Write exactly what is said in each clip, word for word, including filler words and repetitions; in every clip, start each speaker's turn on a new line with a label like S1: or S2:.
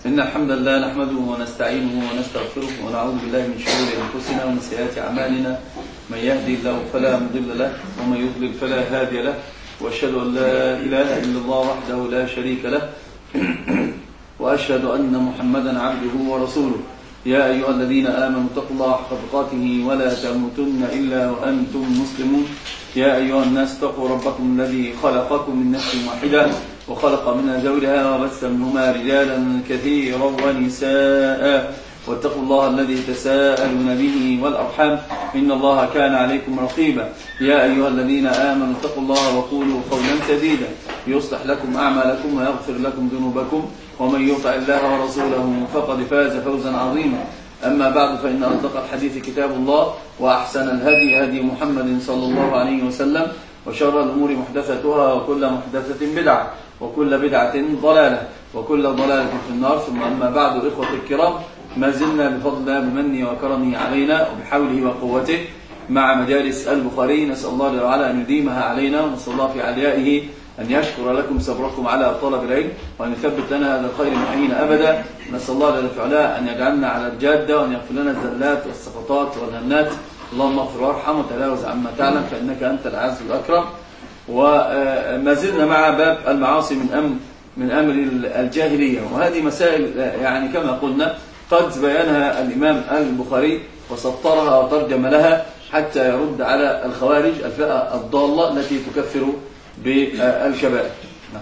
S1: إن الحمد لله نحمده ونستعينه ونستغفره ونعوذ بالله من شرور أنفسنا ومن سيئات أعمالنا. من يهدي الله فلا مضل له ومن يضلل فلا هادي له، وأشهد أن لا إله إلا الله وحده لا شريك له، وأشهد أن محمدا عبده ورسوله. يا أيها الذين آمنوا اتقوا الله حق تقاته ولا تموتن إلا وأنتم مسلمون. يا أيها الناس اتقوا ربكم الذي خلقكم من نفس واحدة وخلق منها زوجها وبث منهما رجالا كثيرا ونساء، واتقوا الله الذي تساءلون به والأرحام إن الله كان عليكم رقيبا. يا أيها الذين آمنوا اتقوا الله وقولوا قولا سديدا يصلح لكم أعمالكم ويغفر لكم ذنوبكم، ومن يطع الله ورسوله فقد فاز فوزا عظيما. أما بعد، فإن أصدق الحديث كتاب الله، وأحسن الهدي هدي محمد صلى الله عليه وسلم، وشر الأمور محدثتها، وكل محدثة بدعة، وكل بدعة ضلالة، وكل ضلالة في النار. ثم أما بعد، إخوة الكرام، ما زلنا بفضل الله بمنه وكرمه علينا وبحوله وقوته مع مجالس البخاري. نسأل الله جل وعلا أن يديمها علينا، ونسأل الله في عليائه أن يشكر لكم صبركم على طلب العلم، وأن يثبت لنا هذا الخير من حين أبدا. نسأل الله جل وعلا أن يجعلنا على الجادة، وأن يغفر لنا الزلات والسقطات والهنات. اللهم اغفر وارحم وتجاوز عما تعلم، فإنك أنت العز الأكرم. وما زلنا مع باب المعاصي من أمر من أمر الجاهلية، وهذه مسائل يعني كما قلنا قد بيانها الإمام البخاري وسطرها وترجم لها حتى يرد على الخوارج الفئة الضالة التي تكفر بالكبائر. نعم.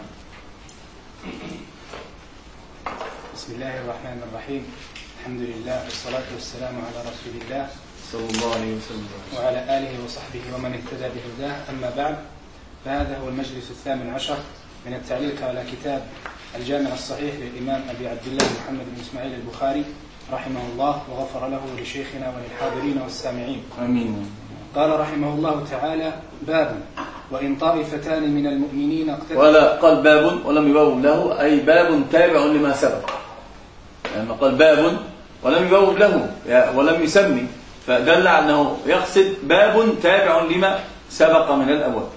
S2: بسم الله الرحمن الرحيم. الحمد لله والصلاة والسلام على رسول الله
S1: صلى الله عليه وسلم
S2: وعلى آله وصحبه ومن اهتدى بهداه. أما بعد، فهذا هو المجلس الثامن عشر من التعليق على كتاب الجامع الصحيح للإمام أبي عبد الله محمد بن إسماعيل البخاري رحمه الله، وغفر له ولشيخنا وللحاضرين والسامعين.
S1: آمين.
S2: قال رحمه الله تعالى: باب وإن طائفتان من المؤمنين اقتتلوا.
S1: ولا قال باب ولم يبوب له، أي باب تابع لما سبق. يعني قال باب ولم يبوب له ولم يسمي، فدل على أنه يقصد باب تابع لما سبق من الأبواب.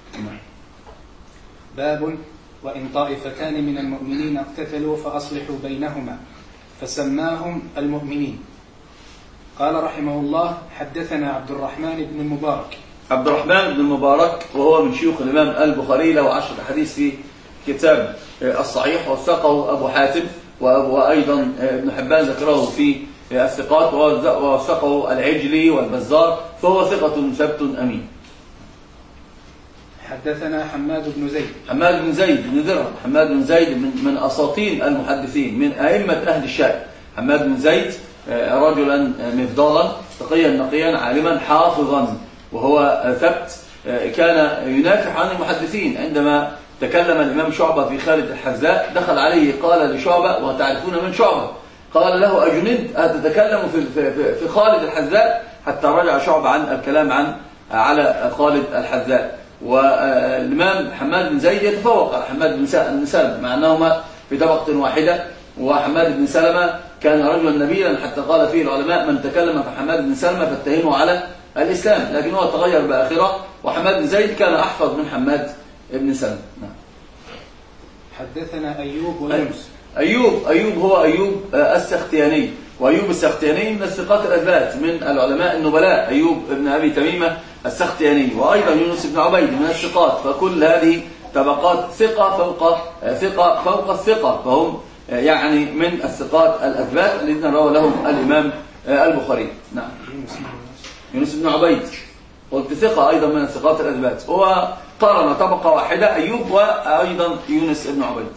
S2: باب وإن طائفتان من المؤمنين اقتتلوا فأصلحوا بينهما، فسماهم المؤمنين. قال رحمه الله: حدثنا عبد الرحمن بن المبارك.
S1: عبد الرحمن بن المبارك وهو من شيوخ الإمام البخاري، له عشر حديث في كتاب الصحيح، ووثقه أبو حاتم، وأيضا ابن حبان ذكره في الثقات، ووثقه العجلي والبزار، فهو ثقة ثبت أمين.
S2: حدثنا حماد بن زيد.
S1: حماد بن زيد بن درهم. حماد بن زيد من, من أساطين المحدثين، من أئمة أهل الشام. حماد بن زيد رجلا مفضالا تقيا نقيا عالما حافظا، وهو ثبت. كان ينافح عن المحدثين. عندما تكلم الإمام شعبة في خالد الحذاء، دخل عليه قال لشعبة: وتعرفون من شعبة؟ قال له: أجننت أتتكلم في, في, في خالد الحذاء؟ حتى رجع شعبة عن الكلام عن على خالد الحذاء. والإمام حماد بن زيد يتفوق على حماد بن سلمة، مع أنهما في طبقة واحدة. وحماد بن سلمة كان رجلا نبيلا، حتى قال فيه العلماء: من تكلم في حماد بن سلمة فاتهمه على الإسلام. لكن هو تغير بآخرة، وحماد بن زيد كان أحفظ من حماد بن سلمة. نعم.
S2: حدثنا أيوب ويونس.
S1: أيوب أيوب هو أيوب السختياني، وأيوب السختياني من الثقات الأثبات من العلماء النبلاء. أيوب بن أبي تميمة السختياني، وأيضا يونس بن عبيد من الثقات. فكل هذه طبقات ثقة فوق ثقة فوق الثقة، فهم يعني من الثقات الأثبات الذين روى لهم الإمام البخاري. نعم. يونس بن عبيد قلت ثقة أيضا من الثقات الأثبات. هو قارن طبقة واحدة، أيوب وأيضا يونس بن عبيد.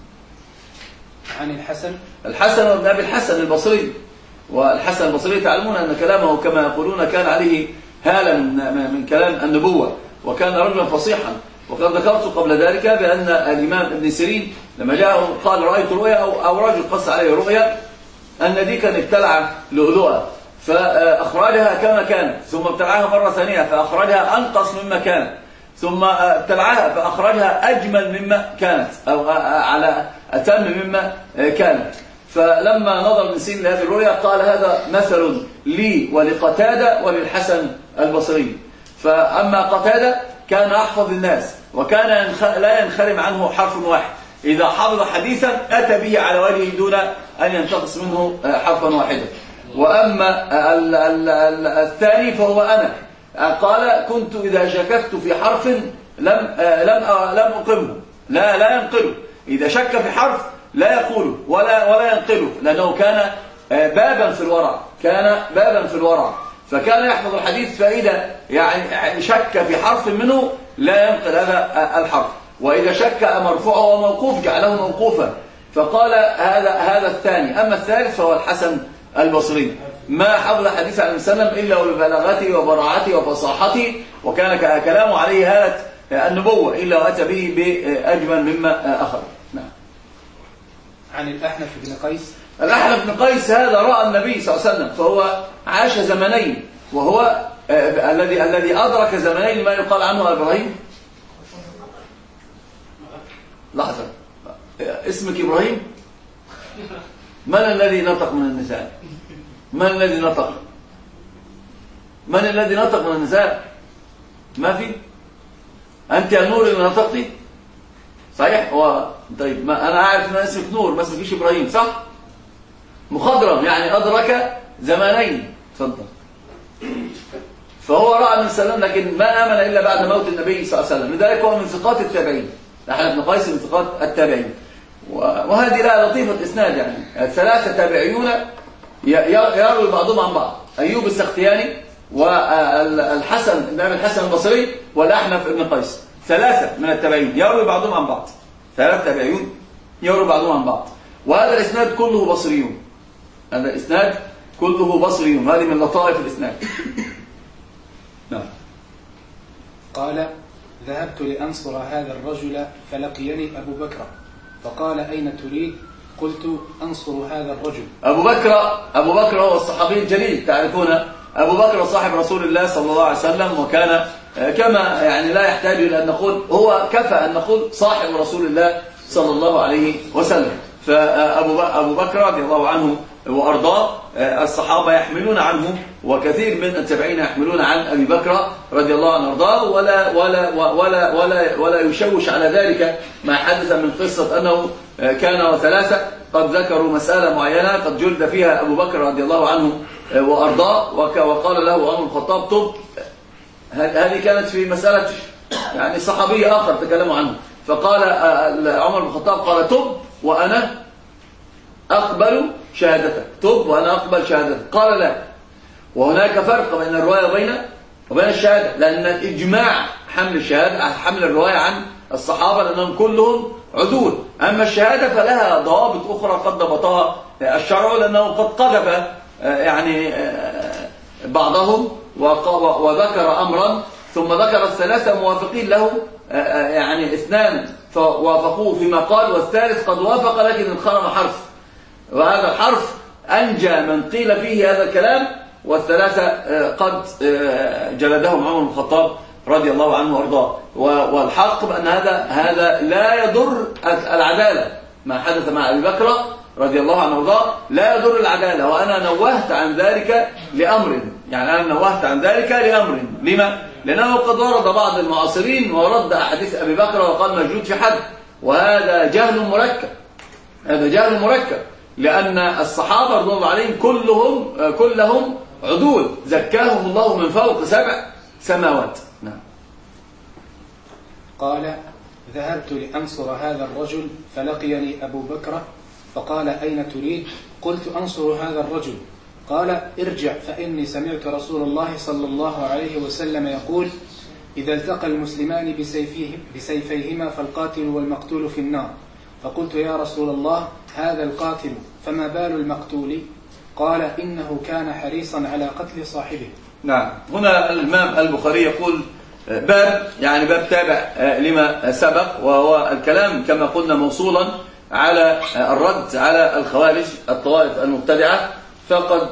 S2: عن الحسن.
S1: الحسن بن أبي الحسن البصري. والحسن البصري تعلمون أن كلامه كما يقولون كان عليه هالة من, من كلام النبوة، وكان رجلا فصيحا. وقد ذكرت قبل ذلك بأن الإمام ابن سيرين لما جاءه قال: رأيت رؤيا، أو, أو رجل قص عليه رؤيا أن دي كان ابتلع لؤلؤة فأخرجها كما كانت، ثم ابتلعها مرة ثانية فأخرجها أنقص مما كانت، ثم ابتلعها فأخرجها أجمل مما كانت، أو على أتم مما كانت. فلما نظر ابن سيرين لهذه الرؤيا قال: هذا مثل لي ولقتادة وللحسن البصري. فأما قتادة كان أحفظ الناس، وكان لا ينخرم عنه حرف واحد. إذا حفظ حديثا أتى به على وجهه دون أن ينتقص منه حرفا واحدا. وأما الثاني فهو أنا، قال كنت إذا شككت في حرف لم لم لم أقمه، لا لا ينقله، إذا شك في حرف لا يقوله ولا ولا ينقله، لأنه كان بابا في الورع، كان بابا في الورع، فكان يحفظ الحديث، فإذا يعني شك في حرف منه لا ينقل هذا الحرف، وإذا شك مرفوع وموقوف جعله موقوفا. فقال هذا هذا الثاني. أما الثالث فهو الحسن البصري، ما حفظ حديث عن وسلم إلا ببلاغته وبراعته وفصاحته، وكان كلامه عليه هالة النبوة إلا وأتى به بأجمل مما أخذ. نعم.
S2: عن الأحنف بن قيس.
S1: الأحنف بن قيس هذا رأى النبي صلى الله عليه وسلم، فهو عاش زمنين، وهو الذي الذي أدرك زمنين ما يقال عنه إبراهيم. لحظة، اسمك إبراهيم؟ من الذي نطق من النساء؟ من الذي نطق؟ من الذي نطق من النساء؟ ما في؟ أنت يا نور اللي نطقتي؟ صحيح؟ هو طيب، ما أنا عارف أن اسمك نور، ما اسمكيش إبراهيم، صح؟ مخضرم، يعني أدرك زمانين. تفضل. فهو رأى النبي صلى الله عليه وسلم، لكن ما آمن إلا بعد موت النبي صلى الله عليه وسلم، لذلك هو من ثقات التابعين. الأحنف بن قيس من ثقات التابعين، وهذه لا لطيفة إسناد، يعني الثلاثة تابعيون يروي بعضهم عن بعض، أيوب السختياني والحسن بن الحسن البصري والأحنف بن قيس، ثلاثة من التابعين يروي بعضهم عن بعض، ثلاثة تابعيون يروي بعضهم عن بعض، وهذا الإسناد كله بصريون، هذا الإسناد كله بصريون، هذه من لطائف الإسناد. نعم.
S2: قال ذهبت لأنصر هذا الرجل فلقيني أبو بكر فقال أين تريد؟ قلت أنصر هذا الرجل.
S1: أبو بكر أبو بكر هو الصحابي الجليل، تعرفون أبو بكر صاحب رسول الله صلى الله عليه وسلم، وكان كما يعني لا يحتاج إلى أن نقول، هو كفى أن نقول صاحب رسول الله صلى الله عليه وسلم. فأبو أبو بكر رضي الله عنه وأرضاه، الصحابة يحملون عنه، وكثير من التابعين يحملون عن أبي بكر رضي الله عنه وأرضاه، ولا ولا ولا ولا ولا يشوش على ذلك ما حدث من قصة أنه كان وثلاثة قد ذكروا مسألة معينة قد جلد فيها أبو بكر رضي الله عنه وأرضاه، وقال له عمر الخطاب طب. هذه كانت في مسألة يعني صحابي آخر تكلموا عنه، فقال عمر الخطاب قال طب وأنا أقبل شهادتك، طب وأنا أقبل شهادتك. قال لا، وهناك فرق بين الرواية وبين وبين الشهادة، لأن الإجماع حمل الشهادة حمل الرواية عن الصحابة لأنهم كلهم عدول، أما الشهادة فلها ضوابط أخرى قد ضبطها الشرع، لأنه قد قذف يعني بعضهم وذكر أمرا ثم ذكر الثلاثة موافقين له، يعني اثنان فوافقوه فيما قال، والثالث قد وافق لكن انخرم حرف، وهذا الحرف أنجى من قيل فيه هذا الكلام، والثلاثة قد جلدهم عمر بن الخطاب رضي الله عنه وارضاه. والحق بأن هذا هذا لا يضر العدالة، ما حدث مع أبي بكر رضي الله عنه وارضاه لا يضر العدالة، وأنا نوهت عن ذلك لأمر، يعني أنا نوهت عن ذلك لأمر. لما؟ لأنه قد ورد بعض المعاصرين ورد أحاديث أبي بكر وقال مجهود في حد، وهذا جهل مركب، هذا جهل مركب، لأن الصحابة رضي الله عليهم كلهم كلهم عدول زكاهم الله من فوق سبع سماوات. نعم.
S2: قال ذهبت لأنصر هذا الرجل فلقيني أبو بكر فقال أين تريد؟ قلت أنصر هذا الرجل. قال ارجع فإني سمعت رسول الله صلى الله عليه وسلم يقول إذا التقى المسلمان بسيفيه بسيفيهما فالقاتل والمقتول في النار. فقلت يا رسول الله هذا القاتل فما بال المقتول؟ قال إنه كان حريصا على قتل صاحبه.
S1: نعم. هنا الإمام البخاري يقول باب، يعني باب تابع لما سبق، وهو الكلام كما قلنا موصولا على الرد على الخوارج الطوائف المبتدعة. فقد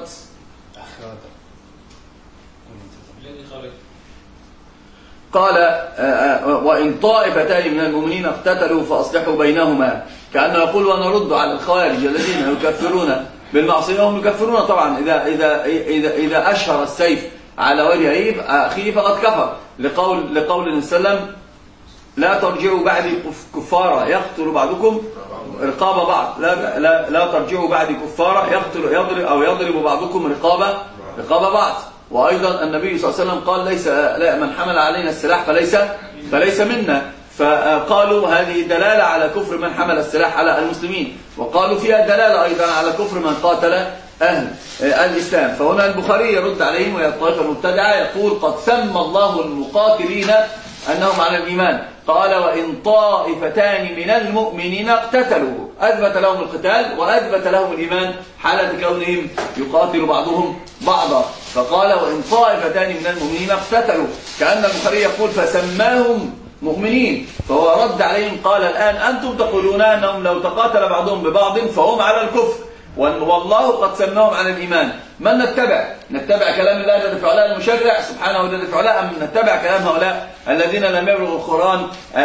S1: قال وإن طائفتان من المؤمنين اقتتلوا فأصلحوا بينهما، كأنه يقول ونرد على الخوارج الذين يكفرون بالمعصية، وهم يكفرون طبعا إذا, إذا, إذا, إذا أشهر السيف على وجه أخيه فقد كفر، لقول لقول النبي صلى الله عليه وسلم لا ترجعوا بعدي كفارا يقتل بعضكم رقاب بعض، لا لا, لا ترجعوا بعد كفارا يقتل يضرب أو يضرب بعضكم رقاب رقاب بعض. وأيضا النبي صلى الله عليه وسلم قال ليس لا من حمل علينا السلاح فليس فليس منا. فقالوا هذه دلالة على كفر من حمل السلاح على المسلمين، وقالوا فيها دلالة أيضا على كفر من قاتل أهل الإسلام. فهنا البخاري يرد عليهم وهي الطائفة المبتدعة، يقول قد سمى الله المقاتلين أنهم على الإيمان، قال وإن طائفتان من المؤمنين اقتتلوا، أثبت لهم القتال وأثبت لهم الإيمان حالة كونهم يقاتل بعضهم بعضا. فقال وإن طائفتان من المؤمنين اقتتلوا، كأن البخاري يقول فسماهم مؤمنين، فهو رد عليهم قال الآن أنتم تقولون أنهم لو تقاتل بعضهم ببعض فهم على الكفر، والله قد سماهم على الإيمان. من نتبع؟ نتبع كلام الله جل وعلا المشرع سبحانه وجل وعلا، أم نتبع كلام هؤلاء الذين لم يبلغوا القرآن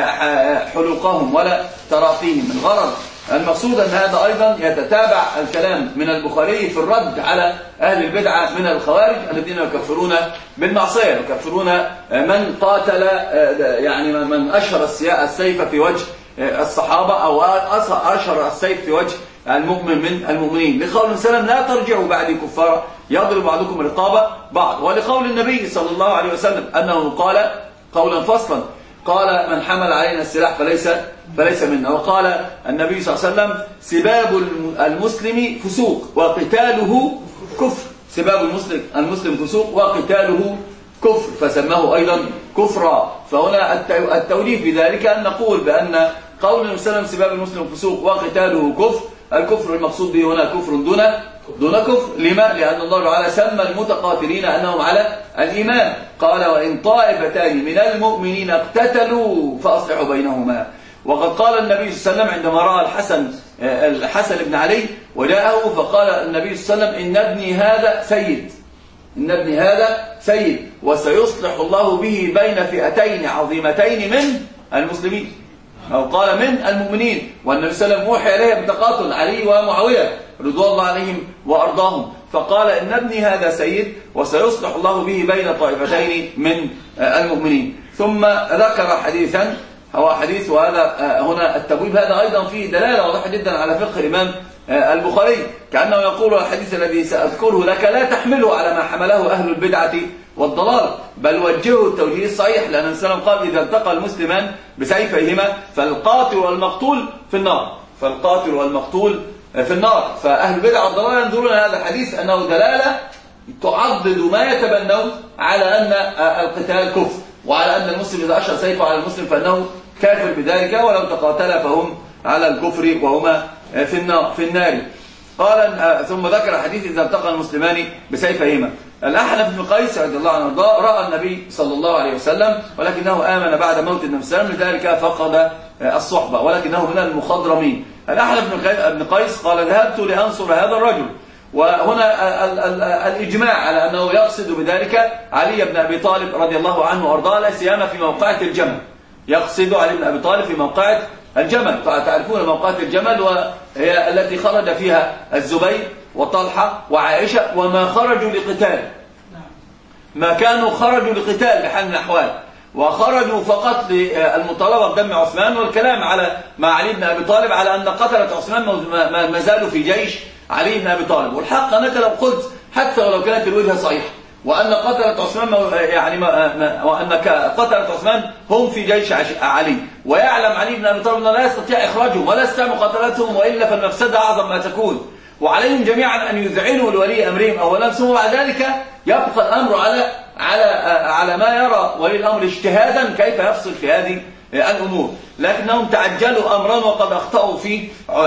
S1: حلوقهم ولا تراقيهم؟ من غرض المقصود أن هذا أيضا يتتابع الكلام من البخاري في الرد على أهل البدعة من الخوارج الذين يكفرون بالمعصية، يكفرون من قاتل يعني من أشهر السيف في وجه الصحابة أو أشهر السيف في وجه المؤمن من المؤمنين، لقول سلام لا ترجعوا بعد كفارا يضرب بعضكم رقاب بعض، ولقول النبي صلى الله عليه وسلم أنه قال قولا فصلا قال من حمل علينا السلاح فليس فليس منا. وقال النبي صلى الله عليه وسلم سباب المسلم فسوق وقتاله كفر، سباب المسلم المسلم فسوق وقتاله كفر، فسماه أيضا كفرا. فهنا التوليف بذلك أن نقول بأن قول النبي صلى الله عليه وسلم سباب المسلم فسوق وقتاله كفر، الكفر المقصود به هنا كفر دون دون كفر. لما؟ لأن الله تعالى سمى المتقاتلين أنهم على الإيمان، قال وإن طائفتان من المؤمنين اقتتلوا فأصلحوا بينهما. وقد قال النبي صلى الله عليه وسلم عندما رأى الحسن الحسن بن علي وجاءه فقال النبي صلى الله عليه وسلم إن ابني هذا سيد، إن ابني هذا سيد وسيصلح الله به بين فئتين عظيمتين من المسلمين، أو قال من المؤمنين. والنبي صلى الله عليه وسلم وحي عليه بتقاتل علي ومعاوية رضوان الله عليهم وأرضاهم، فقال إن ابني هذا سيد وسيصلح الله به بين طائفتين من المؤمنين. ثم ذكر حديثا هو حديث، وهذا هنا التبويب هذا أيضا فيه دلالة واضحة جدا على فقه الإمام البخاري، كأنه يقول الحديث الذي سأذكره لك لا تحمله على ما حمله أهل البدعة والضلال، بل وجهه التوجيه الصحيح، لأن النبي صلى الله عليه وسلم قال إذا التقى المسلمان بسيفيهما فالقاتل والمقتول في النار، فالقاتل والمقتول في النار. فأهل البدع والضلال ينظرون هذا الحديث أنه دلالة تعضد ما يتبنون على أن القتال كفر، وعلى أن المسلم إذا أشهر سيفه على المسلم فإنه كافر بذلك، ولو تقاتل فهم على الكفر وهما في النار في النار. قال ثم ذكر حديث إذا التقى المسلمان بسيفيهما. الأحنف بن قيس رضي الله عنه رأى النبي صلى الله عليه وسلم ولكنه آمن بعد موت النبي صلى الله عليه وسلم، لذلك فقد الصحبة ولكنه من المخضرمين. الأحنف بن قيس قال ذهبت لأنصر هذا الرجل، وهنا الإجماع على أنه يقصد بذلك علي بن أبي طالب رضي الله عنه وأرضاه، لا سيما في موقعة الجمل، يقصد علي بن أبي طالب في موقعة الجمل. تعرفون موقعة الجمل وهي التي خرج فيها الزبير وطلحة وعائشة وما خرجوا لقتال، ما كانوا خرجوا لقتال بحال من الأحوال، وخرجوا فقط للمطالبة بدم عثمان والكلام على مع علي بن أبي طالب على أن قتلة عثمان ما زالوا في جيش علي بن أبي طالب. والحق أنك لو قلت حتى ولو كانت الوجهة صحيحة وأن قتلة عثمان يعني ما وأن قتلة عثمان هم في جيش علي، ويعلم علي بن أبي طالب أنه لا يستطيع إخراجهم ولا يستطيع مقاتلتهم، وإلا فالمفسدة أعظم ما تكون، وعليهم جميعا أن يذعنوا لولي أمرهم أولا، ثم بعد ذلك يبقى الأمر على على على ما يرى ولي الأمر اجتهادا كيف يفصل في هذه الأمور. لكنهم تعجلوا أمرا وقد أخطأوا في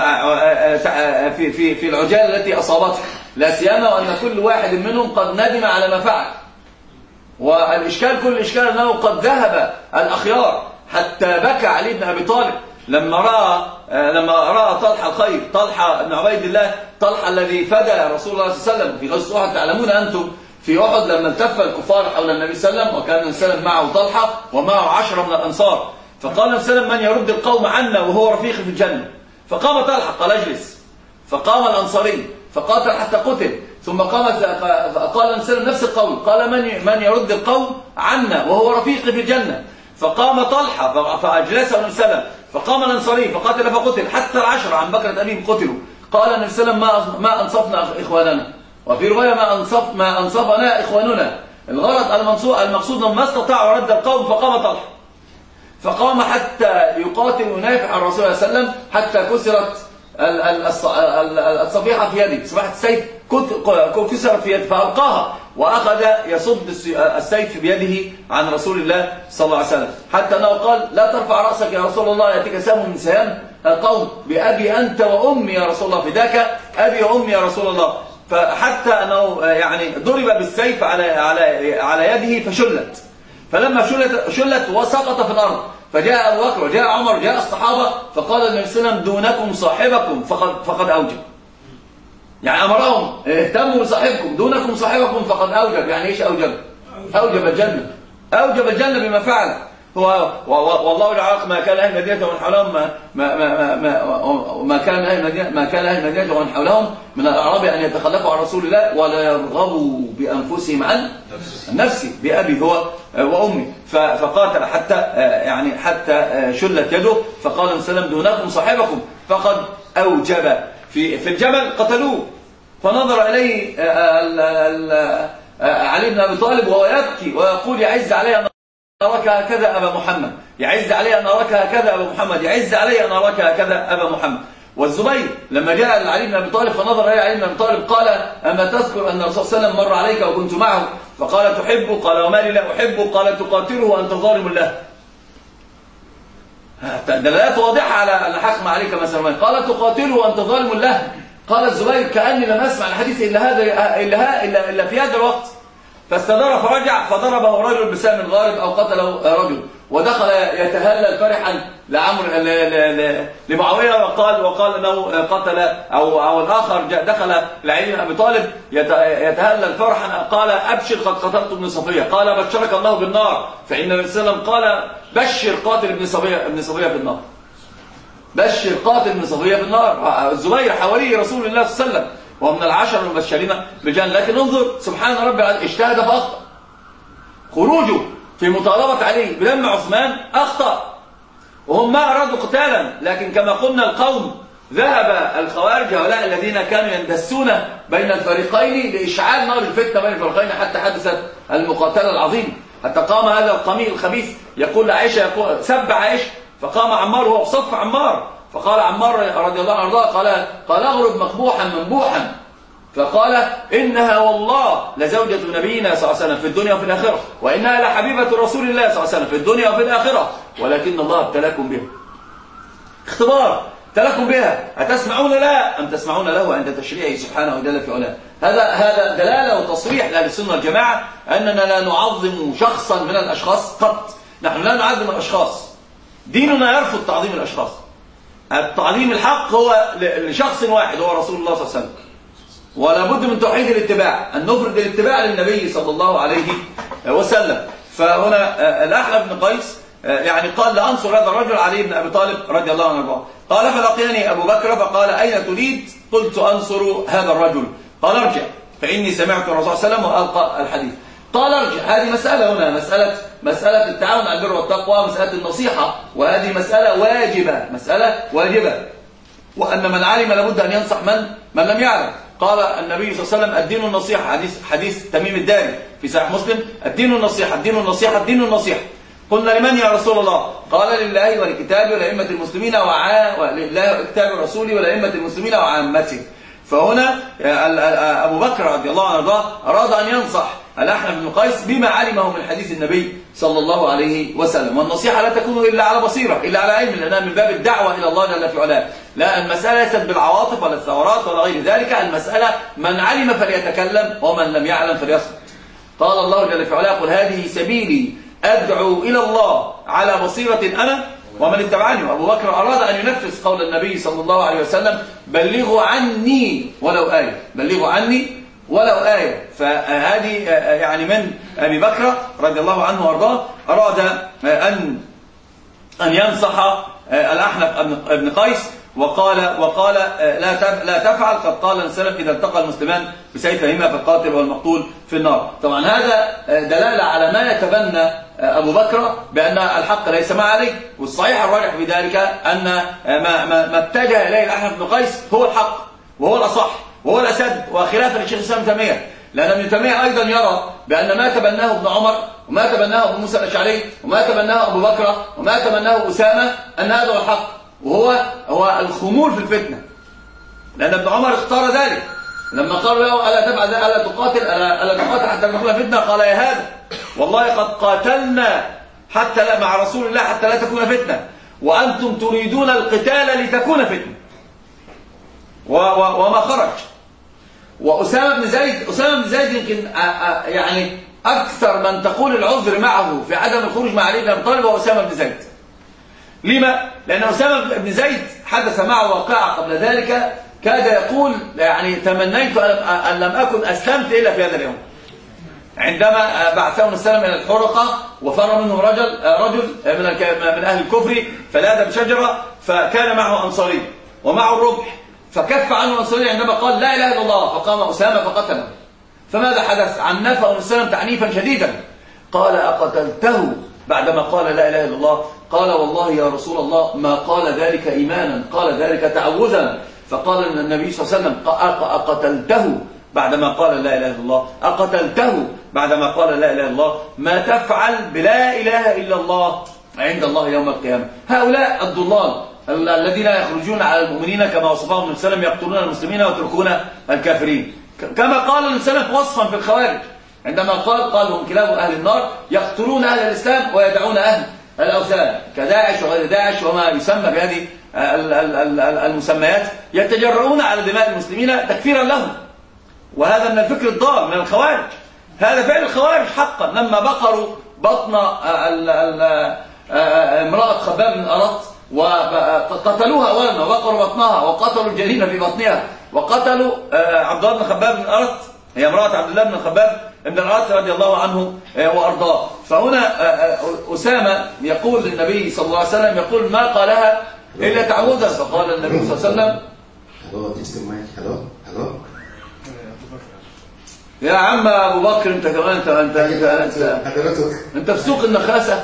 S1: في في في العجالة التي أصابته، لا سيما وأن كل واحد منهم قد ندم على ما فعل. والإشكال كل الإشكال أنه قد ذهب الأخيار حتى بكى علي بن أبي طالب لما رأى لما رأى طلحة الخير، طلحة بن عبيد الله، طلحة الذي فدى رسول الله صلى الله عليه وسلم في غزوة أحد. تعلمون أنتم في أحد لما التف الكفار حول النبي صلى الله عليه وسلم، وكان النبي صلى الله عليه وسلم معه طلحة ومعه عشرة من الأنصار، فقال النبي صلى الله عليه وسلم من يرد القوم عنا وهو رفيقي في الجنة؟ فقام طلحة قال اجلس، فقام الأنصاري فقاتل حتى قتل، ثم قام قال النبي صلى الله عليه وسلم نفس القول، قال من من يرد القوم عنا وهو رفيقي في الجنة؟ فقام طلحة فأجلسه النبي صلى الله عليه وسلم، فقام الأنصاري فقاتل فقتل حتى العشرة عن بكرة أبيهم قتلوا. قال النبي صلى الله عليه وسلم ما أنصفنا إخواننا، وفي رواية ما أنصف ما أنصفنا إخواننا. الغرض المقصود ما استطاعوا رد القوم، فقام طلحة فقام حتى يقاتل وينافع عن الرسول صلى الله عليه وسلم حتى كسرت الصفيحة في يده، صفيحة السيف كسرت في يده فألقاها وأخذ يصد السيف بيده عن رسول الله صلى الله عليه وسلم، حتى أنه قال لا ترفع رأسك يا رسول الله يأتيك سهم من سهام القوم، بأبي أنت وأمي يا رسول الله، فداك أبي وأمي يا رسول الله. فحتى أنه يعني ضرب بالسيف على على على يده فشلت، فلما شلت شلت وسقط في الأرض، فجاء أبو بكر وجاء عمر جاء الصحابة فقال النبي صلى الله عليه وسلم دونكم صاحبكم فقد فقد أوجب، يعني أمرهم اهتموا بصاحبكم، دونكم صاحبكم فقد أوجب. يعني إيش أوجب؟ أوجب الجنة، أوجب الجنة بما فعل هو. والله جعل ما كان أهل المدينة ومن حولهم ما ما ما ما, ما كان أهل المدينة ما كان أهل المدينة ومن حولهم من الأعراب أن يتخلفوا عن رسول الله ولا يرغبوا بأنفسهم عن نفسه بأبي هو وأمي، فقاتل حتى يعني حتى شلت يده، فقال النبي صلى الله عليه وسلم دونكم صاحبكم فقد أوجب. في في الجبل قتلوه، فنظر إليه علي بن أبي طالب وهو يبكي ويقول يعز علي أن أراك هكذا أبا محمد، يعز علي أن أراك هكذا أبا محمد، يعز علي أن أراك هكذا أبا محمد. والزبير لما جاء لعلي بن أبي طالب فنظر إليه علي بن أبي طالب قال أما تذكر أن الرسول صلى الله عليه وسلم مر عليك وكنت معه فقال تحبه؟ قال وما لي لا أحبه؟ قال تقاتله وأنت ظالم له. دلالات واضحة على الحكم عليك مثلا. قال تقاتله وأنت ظالم له. قال الزبير كأني لم أسمع الحديث إلا هذا إلا إلا إلا في هذا الوقت. فاستدار فرجع فضربه رجل بسهم غارب أو قتله رجل، ودخل يتهلل فرحا لعمر لمعاوية وقال وقال انه قتل او او الاخر دخل لعلي بن ابي طالب يتهلل فرحا قال ابشر قد قتلت ابن صفيه، قال بشرك الله بالنار، فان النبي صلى الله عليه وسلم قال بشر قاتل ابن صفيه ابن صفيه بالنار، بشر قاتل ابن صفيه بالنار. الزبير حواري رسول الله صلى الله عليه وسلم ومن العشر المبشرين بالجنه، لكن انظر سبحان ربي اجتهد فاخطا. خروجه في مطالبة عليه بدم عثمان أخطأ، وهم ما أرادوا قتالا، لكن كما قلنا القوم ذهب الخوارج هؤلاء الذين كانوا يندسون بين الفريقين لإشعال نار الفتنة بين الفريقين حتى حدثت المقاتلة العظيمة، حتى قام هذا القميء الخبيث يقول لعائشة يقول سب عائشة، فقام عمار وهو بصف عمار فقال عمار رضي الله عنه قال قال اغرب مقبوحا منبوحا، فقال إنها والله لزوجة نبينا صلى الله عليه وسلم في الدنيا وفي الآخرة، وإنها لحبيبة رسول الله صلى الله عليه وسلم في الدنيا وفي الآخرة، ولكن الله ابتلاكم بها. اختبار ابتلاكم بها، أتسمعون لا أم تسمعون له عند تشريعه سبحانه وجل في علاه. هذا هذا دلالة وتصريح لأهل السنة والجماعة أننا لا نعظم شخصا من الأشخاص قط، نحن لا نعظم الأشخاص، ديننا يرفض تعظيم الأشخاص. التعظيم الحق هو لشخص واحد هو رسول الله صلى الله عليه وسلم، ولا بد من توحيد الاتباع، أن نفرد الاتباع للنبي صلى الله عليه وسلم. فهنا الأحنف بن قيس يعني قال لأنصر هذا الرجل علي بن أبي طالب رضي الله عنه، قال فلقيني أبو بكر فقال أين تريد؟ قلت أنصر هذا الرجل، قال ارجع فإني سمعت الرسول صلى الله عليه وسلم وألقى الحديث. قال ارجع. هذه مسألة هنا مسألة مسألة التعاون على البر والتقوى، مسألة النصيحة، وهذه مسألة واجبة، مسألة واجبة، وأن من علم لابد أن ينصح من من لم يعلم. قال النبي صلى الله عليه وسلم الدين النصيحة، حديث حديث تميم الداري في صحيح مسلم، الدين النصيحة الدين النصيحة الدين النصيحة. قلنا لمن يا رسول الله؟ قال لله ولكتابه ولأئمة المسلمين وعا ولله كتاب رسوله ولأئمة المسلمين وعامته. فهنا أبو بكر رضي الله عنه أراد أن ينصح الأحنف بن قيس بما علمه من حديث النبي صلى الله عليه وسلم، والنصيحة لا تكون إلا على بصيرة إلا على علم، لأنها من باب الدعوة إلى الله جل في علاه. لا، المسألة ليست بالعواطف ولا الثورات ولا غير ذلك، المسألة من علم فليتكلم ومن لم يعلم فليصمت. قال الله جل في علاه قل هذه سبيلي أدعو إلى الله على بصيرة أنا ومن اتبعني. وأبو بكر أراد أن ينفذ قول النبي صلى الله عليه وسلم بلغوا عني ولو آية، بلغوا عني ولو آية. فهذه يعني من أبي بكر رضي الله عنه وارضاه أراد أن أن ينصح الأحنف بن قيس، وقال وقال لا لا تفعل، قد قال السلف إذا التقى المسلمان بسيفهما فالقاتل والمقتول في النار. طبعا هذا دلالة على ما يتبنى أبو بكر بأن الحق ليس مع علي، والصحيح الراجح في ذلك أن ما, ما, ما اتجه إليه الأحنف بن قيس هو الحق وهو الأصح وهو الأسد، وخلافا للشيخ الإسلام ابن تيمية، لأن ابن تيمية أيضا يرى بأن ما تبناه ابن عمر وما تبناه أبو موسى الأشعري وما تبناه أبو بكر وما تبناه أسامة أن هذا هو الحق، وهو هو الخمول في الفتنة، لأن ابن عمر اختار ذلك لما قالوا له ألا تبعد ألا تقاتل ألا, ألا تقاتل حتى تكون فتنة، قال يا هذا والله قد قاتلنا حتى لا مع رسول الله حتى لا تكون فتنة، وأنتم تريدون القتال لتكون فتنة، و و وما خرج. وأسامة بن زيد أسامة بن زيد يمكن يعني أكثر من تقول العذر معه في عدم الخروج مع علي بن أبي طالب هو أسامة بن زيد. لما؟ لأن أسامة بن زيد حدث معه واقعة قبل ذلك كاد يقول يعني تمنيت أن لم أكن أسلمت إلا في هذا اليوم، عندما بعثهم السلام إلى الحرقة وفر منهم رجل رجل من أهل الكفر فلاذ بشجرة، فكان معه أنصاري ومعه الرمح، فكف عنه الأنصاري عندما قال لا إله إلا الله، فقام أسامة فقتله. فماذا حدث؟ عنفه السلام تعنيفا شديدا، قال أقتلته بعدما قال لا إله إلا الله؟ قال والله يا رسول الله ما قال ذلك إيمانا، قال ذلك تعوذا. فقال النبي صلى الله عليه وسلم أقتلته بعدما قال لا إله إلا الله؟ أقتلته بعدما قال لا إله إلا الله؟ ما تفعل بلا إله إلا الله عند الله يوم القيامة؟ هؤلاء الضلال الذين يخرجون على المؤمنين كما وصفهم النبي صلى الله عليه وسلم يقتلون المسلمين ويتركون الكافرين، كما قال النبي صلى الله عليه وسلم وصفا في الخوارج عندما قال قال هم كلاب أهل النار يقتلون أهل الإسلام ويدعون أهل الأوثان كداعش وغير داعش وما يسمى بهذه المسميات، يتجرؤون على دماء المسلمين تكفيرا لهم. وهذا من الفكر الضال من الخوارج، هذا فعل الخوارج حقا. لما بقروا بطن امرأة خباب بن أرط وقتلوها أولا وبقروا بطنها وقتلوا الجنين في بطنها وقتلوا عبد الله بن خباب بن أرط، هي امرأة عبد الله بن خباب بن أرط رضي الله عنه وأرضاه. فهنا أسامة يقول للنبي صلى الله عليه وسلم يقول ما قالها إلا تعوذا، فقال النبي صلى الله عليه وسلم يا عم أبو بكر أنت كمان أنت أنت أنت, أنت, أنت في سوق النخاسة.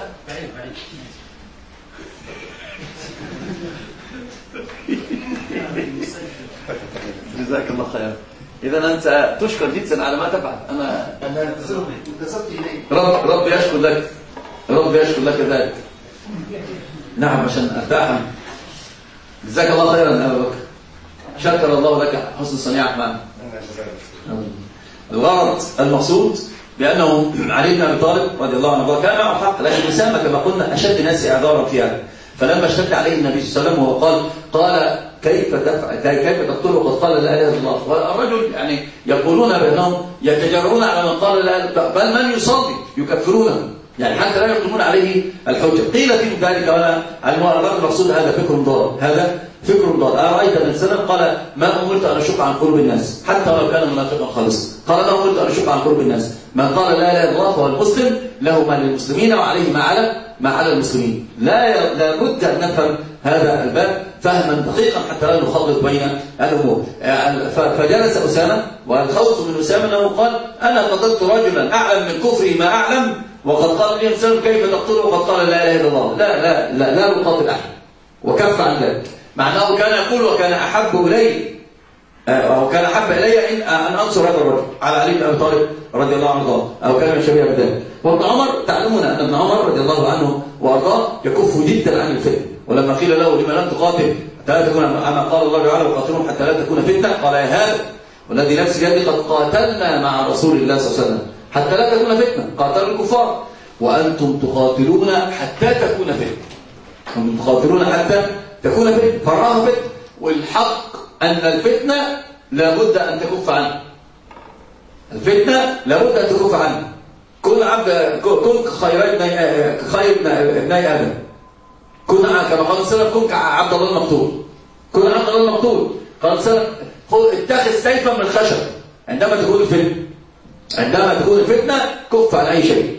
S1: جزاك الله خير. إذا أنت تشكر جدا على ما تفعل. أنا أنا انتسبت إليك. رب رب يشكر لك، رب يشكر لك ذلك. نعم عشان أرتاح. جزاك الله خيرا يا أبو بكر. شكر الله لك حسن صنيعك معنا. الغرض المقصود بأنه علي بن أبي طالب رضي الله عنه كان معه حق، لكن أسامة كما قلنا أشد الناس إعذارا فيها. فلما اشتد عليه النبي صلى الله عليه وسلم وهو قال قال كيف تفعل كيف تقتله وقد قال لا اله الا الله؟ والرجل يعني يقولون بانهم يتجرؤون على من قال لا، بل من يصلي يكفرونه، يعني حتى لا يقيمون عليه الحجه. قيل في ذلك وانا المراد المقصود هذا فكر ضال، هذا فكر ضال. ارايت من سلم قال ما امرت ان اشق عن قلوب الناس حتى لو كان منافقا خالصا، قال ما امرت ان اشق عن قلوب الناس، من قال لا اله الا الله فهو المسلم له ما للمسلمين وعليه ما على ما على المسلمين. لا لابد ان نفهم هذا الباب فهما دقيقا حتى لا نخلط بين الامور. فجلس اسامه، والخوف من اسامه انه قال انا قتلت رجلا اعلم من كفره ما اعلم وقد قال لي انسان كيف تقتله وقد قال لا اله الا الله. لا لا لا لا نقاتل احد، وكف عن ذلك، مع انه كان يقول وكان احب الي او كان احب الي ان ان انصر هذا الرجل على علي بن ابي طالب رضي الله عنه او كان شبيه بذلك. وابن عمر تعلمون ان ابن عمر رضي الله عنه وارضاه يكف جدا عن الفتن، ولما قيل له لما لم تقاتل حتى لا تكون اما قال الله تعالى وقاتلهم حتى لا تكون فتنه، قال يا هذا والذي نفسي بيده قد قاتلنا مع رسول الله صلى الله عليه وسلم حتى لا تكون فتنه، قاتلوا الكفار وانتم تقاتلون حتى تكون فتنه، انتم تقاتلون حتى تكون فتنه، فراها فتنه. والحق ان الفتنه لابد ان تكف عنها، الفتنه لابد ان تكف عنها. كن عبد كن خير ابن خير ابن ادم، كن كما قال السلف كن كعبد الله المقتول، كن عبد الله المقتول. قال السلف اتخذ سيفا من الخشب عندما تكون الفتنه، عندما تكون الفتنه كف عن اي شيء،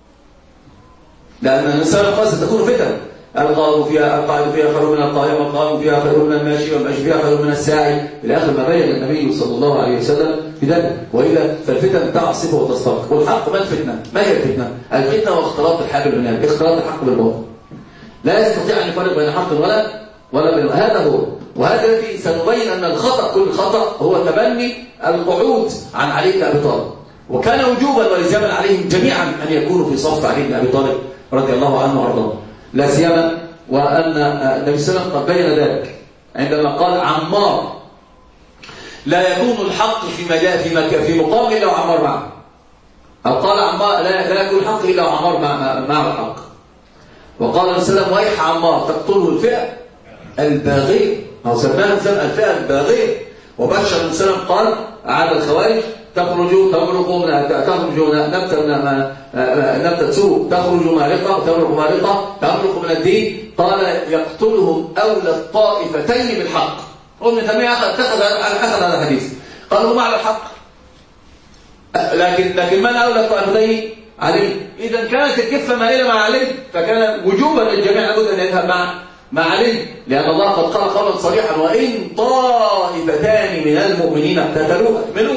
S1: لان الانسان قد تكون فتنه. القائم فيها القائم فيها خير من القائم، والقائم فيها خير من الماشي، والماشي فيها خير من الساعي، الى اخر ما بين النبي صلى الله عليه وسلم
S3: في ذلك، وإلا فالفتن تعصف وتسترق. والحق ما الفتنة؟ ما هي الفتنة؟ الفتنة واختلاط الحق بالبنيان، اختلاط الحق بالباطل. لا يستطيع أن يفرق بين حق ولا ولا بين، هذا هو. وهذا الذي سنبين أن الخطأ كل خطأ هو تبني القعود عن علي بن أبي طالب. وكان وجوبا ولزاما عليهم جميعا أن يكونوا في صف علي بن أبي طالب رضي الله عنه وارضاه، لا سيما وأن النبي صلى الله عليه وسلم قد بين ذلك عندما قال عمار لا يكون الحق في مجال في مكان في مقام إلا وعمار معه، أو قال عمار لا, لا يكون الحق إلا وعمار مع مع الحق. وقال النبي صلى الله عليه وسلم ويح عمار تقتله الفئة الباغية، أو سماها مثلا الفئة الباغية. وبشر النبي صلى الله عليه وسلم قال على الخوارج تخرجوا تمرقوا تخرجوا نبتة نبتة سوء تخرج مارقة تمرق مارقة تمرق من الدين، قال يقتلهم أولى الطائفتين بالحق. ابن تيمية أخذ أخذ هذا الحديث قال هم على الحق، لكن لكن من أولى الطائفتين؟ علي. إذا كانت الكفة مائلة مع علي فكان وجوبا للجميع لابد أن يذهب مع مع علي، لأن الله قد قال قولا صريحا وإن طائفتان من المؤمنين اقتتلوا منه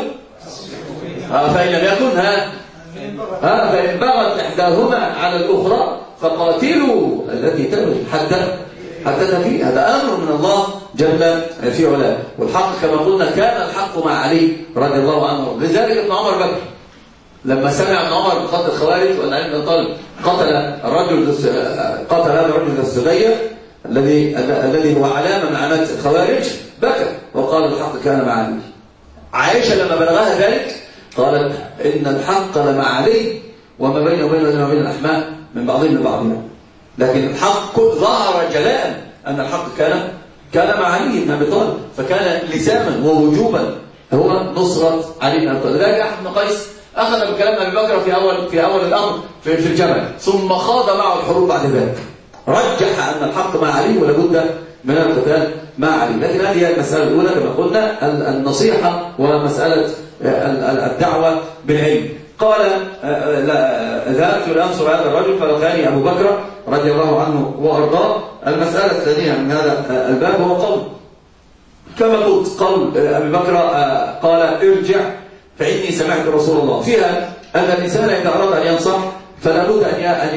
S3: فإن لم يكن ها ها فإن بغت إحداهما على الأخرى فقاتلوا التي تبغي حتى حتى تفيء. هذا أمر من الله جل في علاه. والحق كما قلنا كان الحق مع علي رضي الله عنه. لذلك ابن عمر بكر لما سمع ابن عمر بقتل الخوارج وأن علي بن طالب قتل الرجل قتل هذا الرجل الزبير الذي الذي هو علامة من علامات الخوارج بكى وقال الحق كان مع علي. عائشة لما بلغها ذلك قالت إن الحق لمع علي وما بينه وبين وبين الأحماء من بعضهم لبعضهم، لكن الحق ظهر جلاء أن الحق كان كان مع علي بن أبي طالب، فكان لزاما ووجوبا هو نصرة علي بن أبي طالب. لذلك أحمد بن قيس أخذ بكلام أبي بكر في أول في أول الأمر في في الجبل، ثم خاض معه الحروب بعد ذلك، رجح أن الحق مع علي ولا بد من القتال مع علي. لكن هذه هي المسألة الأولى كما قلنا النصيحة ومسألة الدعوة بالعلم. قال ذهبت لأنصر هذا الرجل فلقاني أبو بكر رضي الله عنه وأرضاه. المسألة الثانية من هذا الباب هو قول كما قلت قول أبي بكر قال ارجع فإني سمعت رسول الله، فيها أن الإنسان إذا أراد أن ينصح فلا بد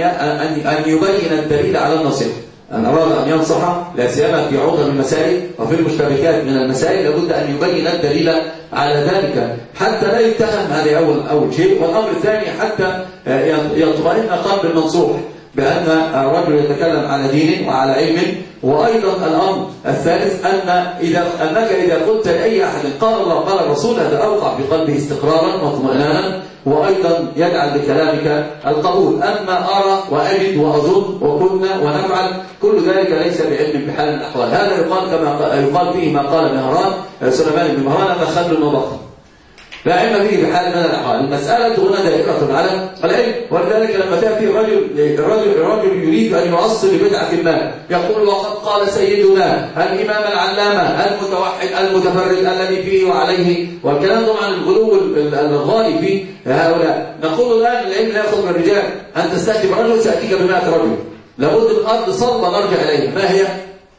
S3: أن أن يبين الدليل على النصيحة. أن أراد أن ينصح لا سيما في عوض المسائل وفي المشتبكات من المسائل لابد أن يبين الدليل على ذلك حتى لا يتهم. هذا أول أول شيء. والأمر الثاني حتى يطمئن قلب المنصوح بأن الرجل يتكلم على دين وعلى علم. وأيضا الأمر الثالث أن إذا أنك إذا قلت لأي أحد قال الله قال الرسول هذا أوقع في قلبه استقرارا واطمئنانا، وأيضا يجعل بكلامك القبول. أما أرى وأجد وأظن وكنا ونفعل كل ذلك ليس بعلم بحال الأحوال. هذا يقال كما يقال فيه ما قال مهران سليمان بن مهران هذا خل وبخل لا علم فيه بحال من الأحوال. المسألة هنا دائرة على العلم. ولذلك لما تأتي الرجل الرجل الرجل يريد أن يؤصل لبدعة ما يقول وقد قال سيدنا الإمام العلامة المتوحد المتفرد الذي فيه وعليه، والكلام طبعا الغلو الغالي في هؤلاء. نقول الآن العلم لا يأخذ من الرجال. أن تستأتي برجل سأتيك بمائة رجل، لابد الأرض صلبة نرجع إليها. ما هي؟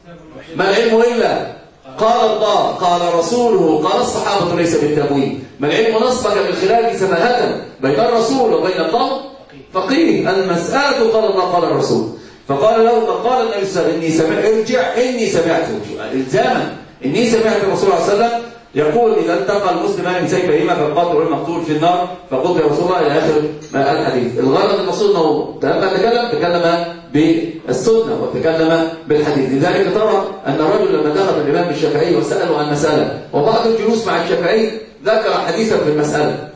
S3: ما العلم إلا قال الله قال رسوله قال الصحابة ليس بالتمويه. ما العلم نصبك بالخلاف سفاهة بين الرسول وبين القوم فقيه. المسألة قال الله قال الرسول. فقال له قال النبي صلى الله عليه وسلم إني سمعت ارجع إني سمعته الزاما إني سمعت الرسول صلى الله عليه وسلم يقول إذا التقى المسلمان بسيفيهما فالقاتل والمقتول في النار فقلت يا رسول الله إلى آخر الحديث. الغرض المقصود أنه لما تكلم تكلم بالسنة وتكلم بالحديث. لذلك ترى أن الرجل لما دخل الإمام الشافعي وسأله عن مسألة وبعد الجلوس مع الشافعي ذكر حديثا في المسألة،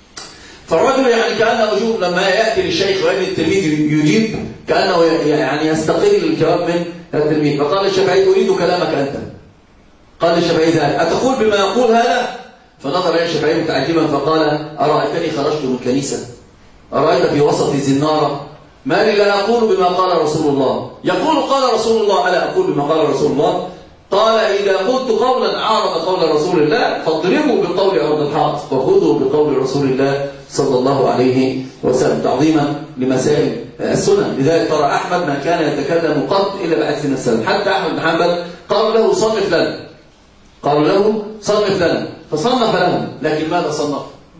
S3: فالرجل يعني كأنه وجوب لما يأتي للشيخ ويأتي التلميذ يجيب كأنه يعني يستقل الجواب من التلميذ. فقال الشافعي أريد كلامك أنت. قال الشافعي ذلك أتقول بما يقول هذا؟ فنظر إلى الشافعي متعجبا فقال أرأيتني خرجت من الكنيسة أرأيت في وسط زنارة ما لي لا أقول بما قال رسول الله. يقول قال رسول الله ألا أقول بما قال رسول الله؟ قال إذا قلت قولا عارض قول رسول الله فاضربوا بقول عرض الحائط وخذوا بقول رسول الله صلى الله عليه وسلم تعظيما لمسائل السنن. لذلك ترى أحمد ما كان يتكلم قط إلا بعد سنة السنة. حتى أحمد بن حنبل قال له صنف لنا قال له صنف لنا فصنف لهم، لكن ماذا صنف؟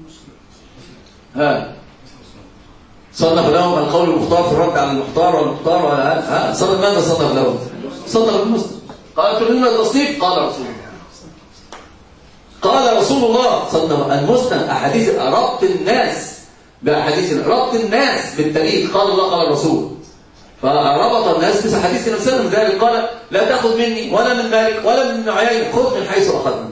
S3: ها صنف لهم القول المختار في الرد على المختار والمختار وعلى ها صنف ماذا صنف لهم؟ صنف المسلم. قال تريدون التصنيف؟ قال رسول الله قال رسول الله صنف المسلم أحاديث ربط الناس بأحاديث ربط الناس بالتاريخ. قال الله قال الرسول، فربط الناس بأحاديث نفسهم. ذلك قال لا تأخذ مني ولا من مالك ولا من عيين، خذ من حيث أخذنا.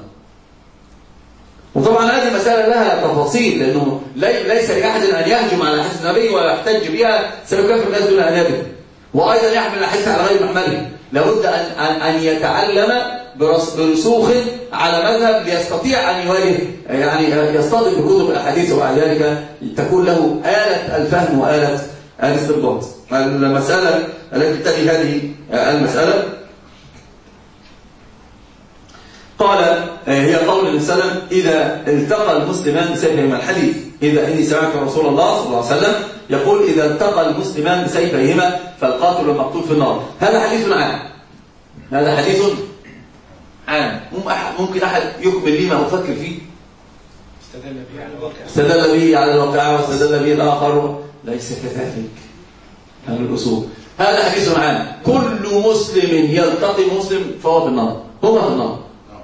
S3: وطبعا هذه مسألة لها تفاصيل، لأنه ليس لأحد أن يهجم على حديث النبي ولا يحتج بها، سيكفر الناس دون أن يدرك، وأيضا يحمل الحديث على غير محمله. لابد أن أن يتعلم برسوخ على مذهب ليستطيع أن يواجه، يعني يصطدم بكتب الأحاديث، وبعد ذلك تكون له آلة الفهم وآلة الاستنباط. المسألة التي تلي هذه المسألة قال هي قول النبي صلى الله عليه وسلم إذا التقى المسلمان بسيفيهما. الحديث إذا إني سمعت رسول الله صلى الله عليه وسلم يقول إذا التقى المسلمان بسيفيهما فالقاتل والمقتول في النار. هذا حديث عام، هذا حديث عام. ممكن أحد يكمل لي ما أفكر فيه؟
S2: استدل به على الواقع
S3: استدل به على الواقع واستدل به الآخر، ليس كذلك. هذا الأصول. هذا حديث عام، كل مسلم يلتقي مسلم فهو في النار، هو في النار.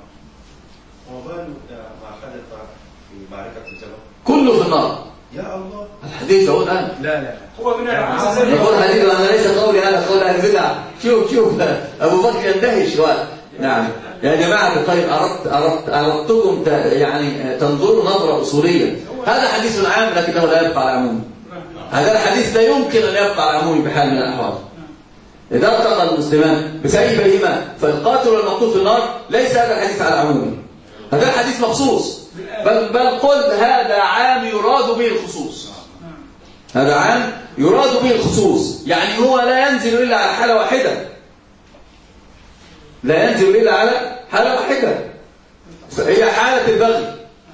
S4: ما حدث في معركة الجبل
S3: كله في النار.
S4: يا الله
S3: الحديث هو الآن.
S2: لا لا
S4: هو من العزيز.
S3: يقول حديث أنا ليس قولي هذا قول أهل البدع. شوف شوف أبو بكر يندهش شوية. نعم يا جماعة الخير، أردت أردت أردتكم يعني تنظروا نظرة أصولية. هذا حديث عام لكنه لا يبقى على عموم. هذا الحديث لا يمكن أن يبقى على عموم بحال من الأحوال. إذا التقى المسلمان بسيفيهما فالقاتل والمقتول في النار، ليس هذا الحديث على عمومه، هذا الحديث مخصوص. بل بل قل هذا عام يراد به الخصوص. هذا عام يراد به الخصوص، يعني هو لا ينزل إلا على حالة واحدة، لا ينزل إلا على حالة واحدة، هي حالة البغي.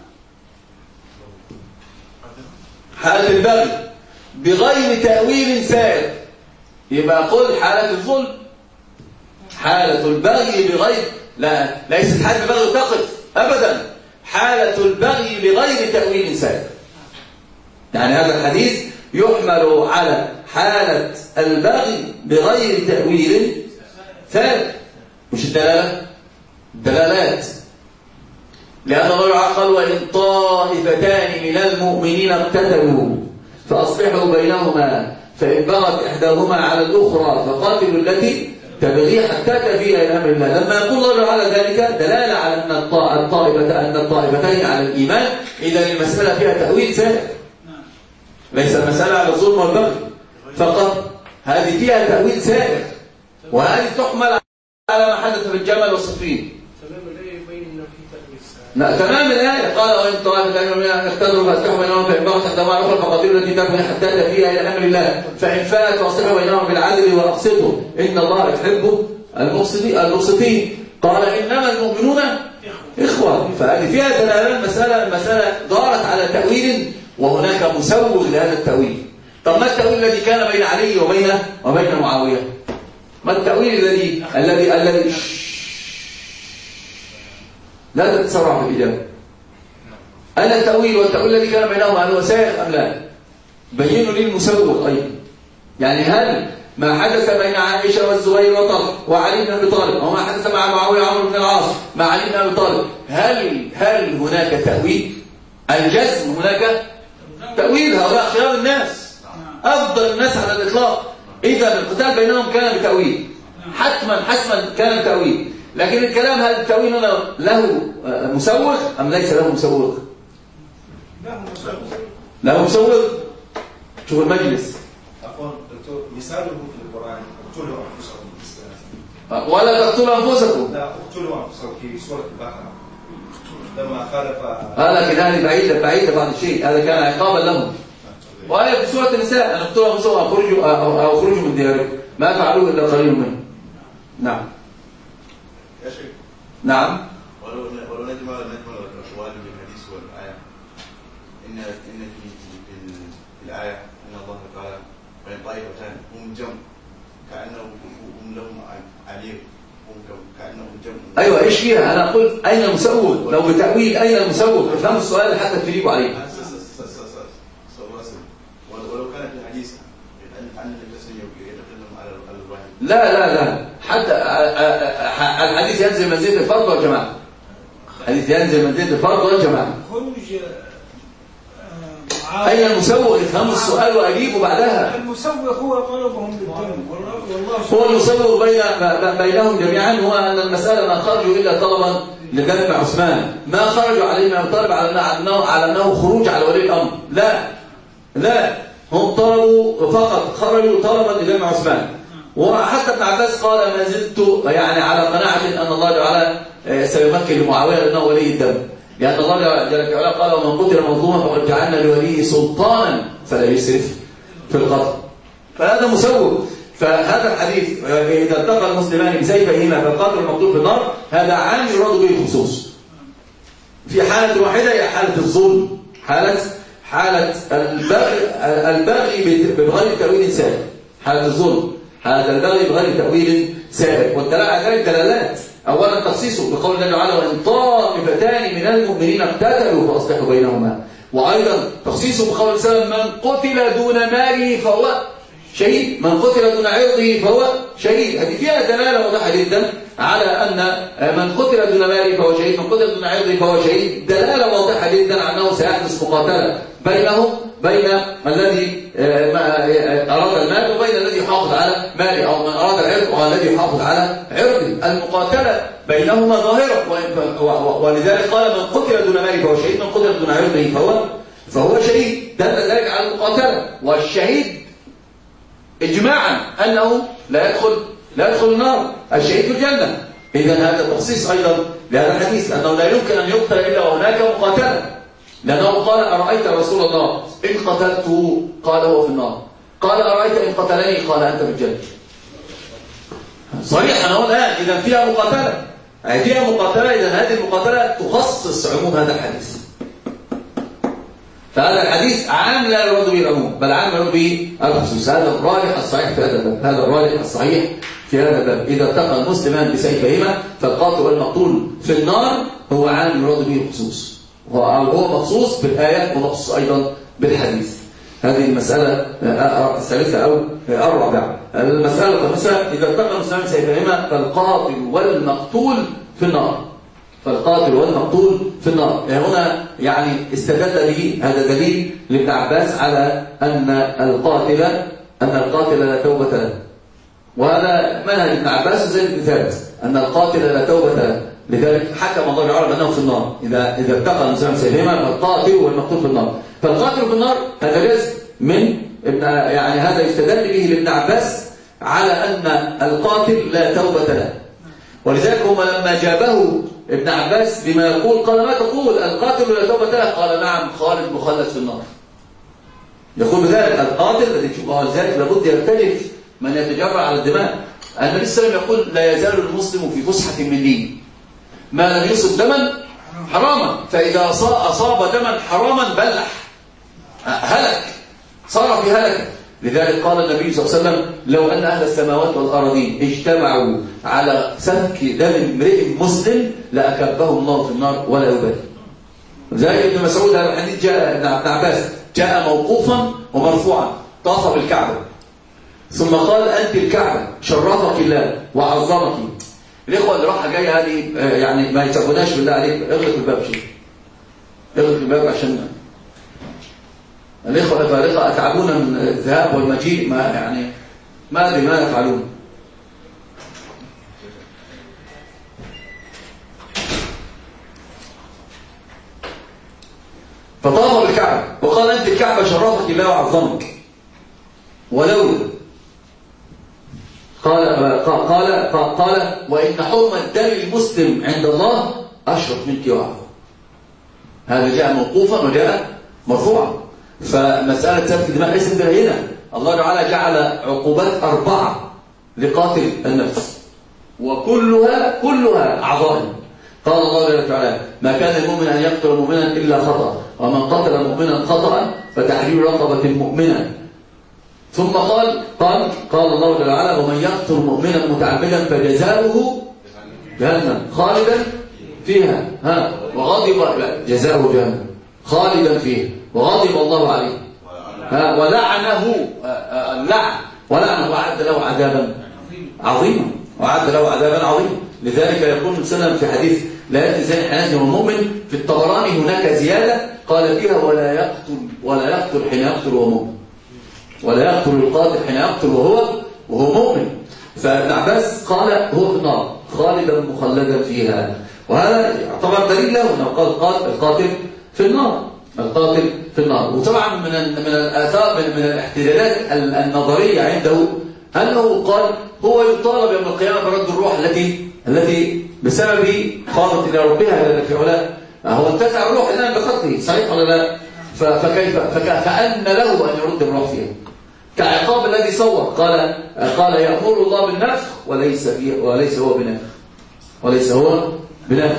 S3: حالة البغي بغير تأويل سائر. يبقى قل حالة الظلم، حالة البغي بغير، لا ليست حالة البغي تقف أبدا، حالة البغي بغير تأويل سائر. يعني هذا الحديث يحمل على حالة البغي بغير تأويل سائر. مش الدلالة، الدلالات، لأن الله قال وإن طائفتان من المؤمنين اقتتلوا فأصلحوا بينهما فإن بغت إحداهما على الأخرى فقاتلوا التي تبغي حتى تفيء إلى أمر الله. لما يقول الله على ذلك دلالة على أن الطائفة أن الطائفتين على الإيمان، إذا المسألة فيها تأويل سائر، ليس المسألة على الظلم والبغي فقط، هذه فيها تأويل سائر، وهذه تحمل على ما حدث في الجمل والصفين.
S4: تمام الآية يبين إنه في تأويل سائر.
S3: لا تمام الآية قال وإن طائفتان من المؤمنين اقتتلوا فأصلحوا بينهم فإن بغت إحداهما على الأخرى فقاتلوا التي تبغي حتى تفيء إلى أمر الله فإن فاءت فأصلحوا بينهم بالعدل وأقسطوا إن الله يحب المقسطين. قال إنما المؤمنون إخوة. فهذه فيها دلالة. المسألة المسألة دارت على تأويل، وهناك مسوغ لهذا التأويل. طب ما التأويل الذي كان بين علي وبين وبين معاوية؟ ما التأويل الذي الذي الذي لا تتسرع في الإجابة. أين التأويل والتأويل الذي كان بينهما هل هو سائغ أم لا؟ بينوا لي المسوغ أيضا. يعني هل ما حدث بين عائشة والزبير وطلق وعلي بن أبي طالب، أو ما حدث مع معاوية وعمرو بن العاص مع علي بن أبي طالب، هل هل هناك تأويل؟ الجزم هناك تأويل. هؤلاء خيار الناس، أفضل الناس على الإطلاق. إذا القتال بينهم كان بتأويل، حتما حتما كان بتأويل. لكن الكلام هل التأويل هنا له مسوغ أم ليس له مسوغ؟ له مسوغ. شوف المجلس
S4: أقول دكتور مثاله في القرآن اقتلوا أنفسكم.
S3: ولا تقتلوا أنفسكم.
S4: لا اقتلوا أنفسكم في سورة البقرة لما خالف.
S3: آه لكن هذه بعيدة بعيدة بعض الشيء، هذا كان عقابا لهم. وآية في سورة النساء أن اقتلوا أنفسكم أو اخرجوا أو اخرجوا من دياركم ما فعلوه إلا قليل منهم. نعم.
S4: يا شيخ.
S3: نعم.
S5: ولو ولو نجمع نجمع الأقوال بالحديث والآية إن إن في في الآية إن الله تعالى وإن طائفتان هم جمع كأنهم هم لهم عليم كأنهم جمع.
S3: أيوة إيش فيها؟ أنا قلت أين المسوغ؟ لو بتأويل أين المسوغ؟ افهموا السؤال حتى تجيبوا عليه.
S5: ولو كانت الحديث عن التسمية يتكلم على الوحي.
S3: لا لا لا حتى الحديث ينزل منزلة الفرض يا جماعة. الحديث ينزل منزلة الفرض يا جماعة.
S6: خروج
S3: أين المسوغ؟ افهموا السؤال وأجيبوا بعدها.
S6: المسوغ هو طلبهم بالدم والله
S3: هو المسوغ بين بينهم جميعا هو أن المسألة ما خرجوا إلا طلبا لدم عثمان، ما خرجوا عليه من الطالب على أنه على أنه خروج على ولي الأمر. لا لا هم طلبوا فقط، خرجوا طلبا لدم عثمان. وحتى ابن عباس قال ما زلت يعني على قناعة أن الله تعالى سيمكن لمعاوية لأنه ولي الدم، لأن الله جل وعلا قال ومن قتل مظلوما فقد جعلنا لوليه سلطانا فلا يسرف في القتل. فهذا مسوغ. فهذا الحديث إذا التقى المسلمان بسيفيهما فالقاتل المقتول في النار هذا عام يراد به الخصوص. في حالة واحدة هي حالة الظلم، حالة حالة البغي البغي بغير تأويل سابق، حالة الظلم، حالة البغي بغير تأويل سابق. والدلالة على ذلك دلالات. أولا تخصيصه بقول الله تعالى وإن طائفتان من المؤمنين اقتتلوا فأصلحوا بينهما، وأيضا تخصيصه بقول الله من قتل دون ماله فهو شهيد، من قتل دون عرضه فهو شهيد. هذه فيها دلالة واضحة جدا على أن من قتل دون ماله فهو شهيد، من قتل دون عرضه فهو شهيد، دلالة واضحة جدا على أنه سيحدث مقاتلة بينهم، بين الذي أراد المال وبين الذي يحافظ على ماله، أو من أراد العرض والذي يحافظ على عرضه. المقاتلة بينهما ظاهرة، ولذلك قال من قتل دون ماله فهو شهيد، من قتل دون عرضه فهو فهو شهيد. دل ذلك على المقاتلة. والشهيد إجماعا أنه لا يدخل لا يدخل النار، الشهيد في الجنة. إذن هذا تخصيص أيضا لهذا الحديث، أنه لا يمكن أن يقتل إلا وهناك مقاتلة، لأنه قال أرأيت رسول الله إن قتلته قال هو في النار، قال أرأيت إن قتلني قال أنت في الجنة. صريحا هو الآن إذا فيها مقاتلة، فيها مقاتلة. إذا هذه المقاتلة تخصص عموم هذا الحديث. فهذا الحديث عام لا يراد به العموم، بل عام يراد به الخصوص. هذا الراجح الصحيح في هذا الباب، هذا الراجح الصحيح في هذا الباب. إذا التقى المسلمان بسيفيهما فالقاتل والمقتول في النار هو عام يراد به الخصوص، وهو مخصوص بالآيات ومخصوص أيضا بالحديث. هذه المسألة الثالثة أو الرابعة. المسألة الخامسة إذا التقى المسلمان بسيفيهما فالقاتل والمقتول في النار، فالقاتل والمقتول في النار. هنا يعني استدل به هذا دليل لابن عباس على أن القاتل أن القاتل لا توبة له، وهذا منهج ابن عباس زي ابن ثابت أن القاتل لا توبة له. لذلك حكم الله تعالى أنه في النار. إذا إذا التقى المسلمان بسيفيهما فالقاتل والمقتول في النار. فالقاتل في النار هذا جزء من ابن يعني هذا يستدل به لابن عباس على أن القاتل لا توبة له. ولذلك هم لما جابه ابن عباس بما يقول قال ما تقول القاتل لا توبة له؟ قال نعم خالد مخلد في النار. يقول بذلك القاتل الذي تشوفه ذلك لابد يرتجف من يتجرع على الدماء. النبي صلى الله عليه وسلم يقول لا يزال المسلم في فسحة من دين ما لم يصب دما حراما، فإذا أصاب دما حراما بلح هلك، صار في هلك. لذلك قال النبي صلى الله عليه وسلم لو أن أهل السماوات والأرضين اجتمعوا على سفك دم امرئ مسلم لأكبهم الله في النار ولا يبالي. زي ابن مسعود هذا الحديث جاء ابن عباس جاء موقوفا ومرفوعا، طاف بالكعبة ثم قال أنت الكعبة شرفك الله وعظمك. الإخوة اللي راحة جاية هذه يعني ما يتعبوناش بالله عليك، اغلق الباب شيء، اغلق الباب عشان الإخوة الفارقة أتعبون من الذهاب والمجيء، ما يعني ما أدري ما يفعلون. فطاف بالكعبة وقال أنت الكعبة شرفك الله وعظمك ولو قال قال قال, قال وإن حرمة دم المسلم عند الله أشرف منك وأعظم. هذا جاء موقوفا وجاء مرفوعا. فمسألة سفك الدماء ليست هنا. الله تعالى جعل عقوبات أربعة لقاتل النفس وكلها كلها عظائم. قال الله تعالى ما كان المؤمن أن يقتل مؤمنا إلا خطأ، ومن قتل مؤمنا خطأ فتحرير رقبة مؤمنا. ثم قال قال قال الله تعالى ومن يقتل مؤمنا متعمدا فجزاؤه جهنم خالدا فيها ها وغضب جزاؤه جهنم خالدا فيها وغضب الله عليه ها ولعنه اللعن ولعنه وأعد له عذابا عظيما وأعد له عذابا عظيما. لذلك يقول السلام في حديث لا يأتي زي حياته والمؤمن في الطبراني هناك زيادة قال فيها ولا يقتل ولا يقتل حين يقتل وهو مؤمن ولا يقتل القاتل حين يقتل وهو وهو مؤمن. فابن عباس قال هو في النار خالدا مخلدا فيها وهذا يعتبر دليل له انه قال القاتل في النار القاتل في النار. وطبعا من من الاثار من, من الاحتجاجات النظريه عنده انه قال هو يطالب يوم القيامه برد الروح التي التي بسبب خاضت الى ربها في علاه هو انتزع الروح الان بخطه صحيح ولا لا؟ فكيف فكأن له ان يرد الروح فيها كعقاب الذي صور قال قال يأمر الله بالنفخ وليس فيه وليس هو بنفخ وليس هو بنفخ.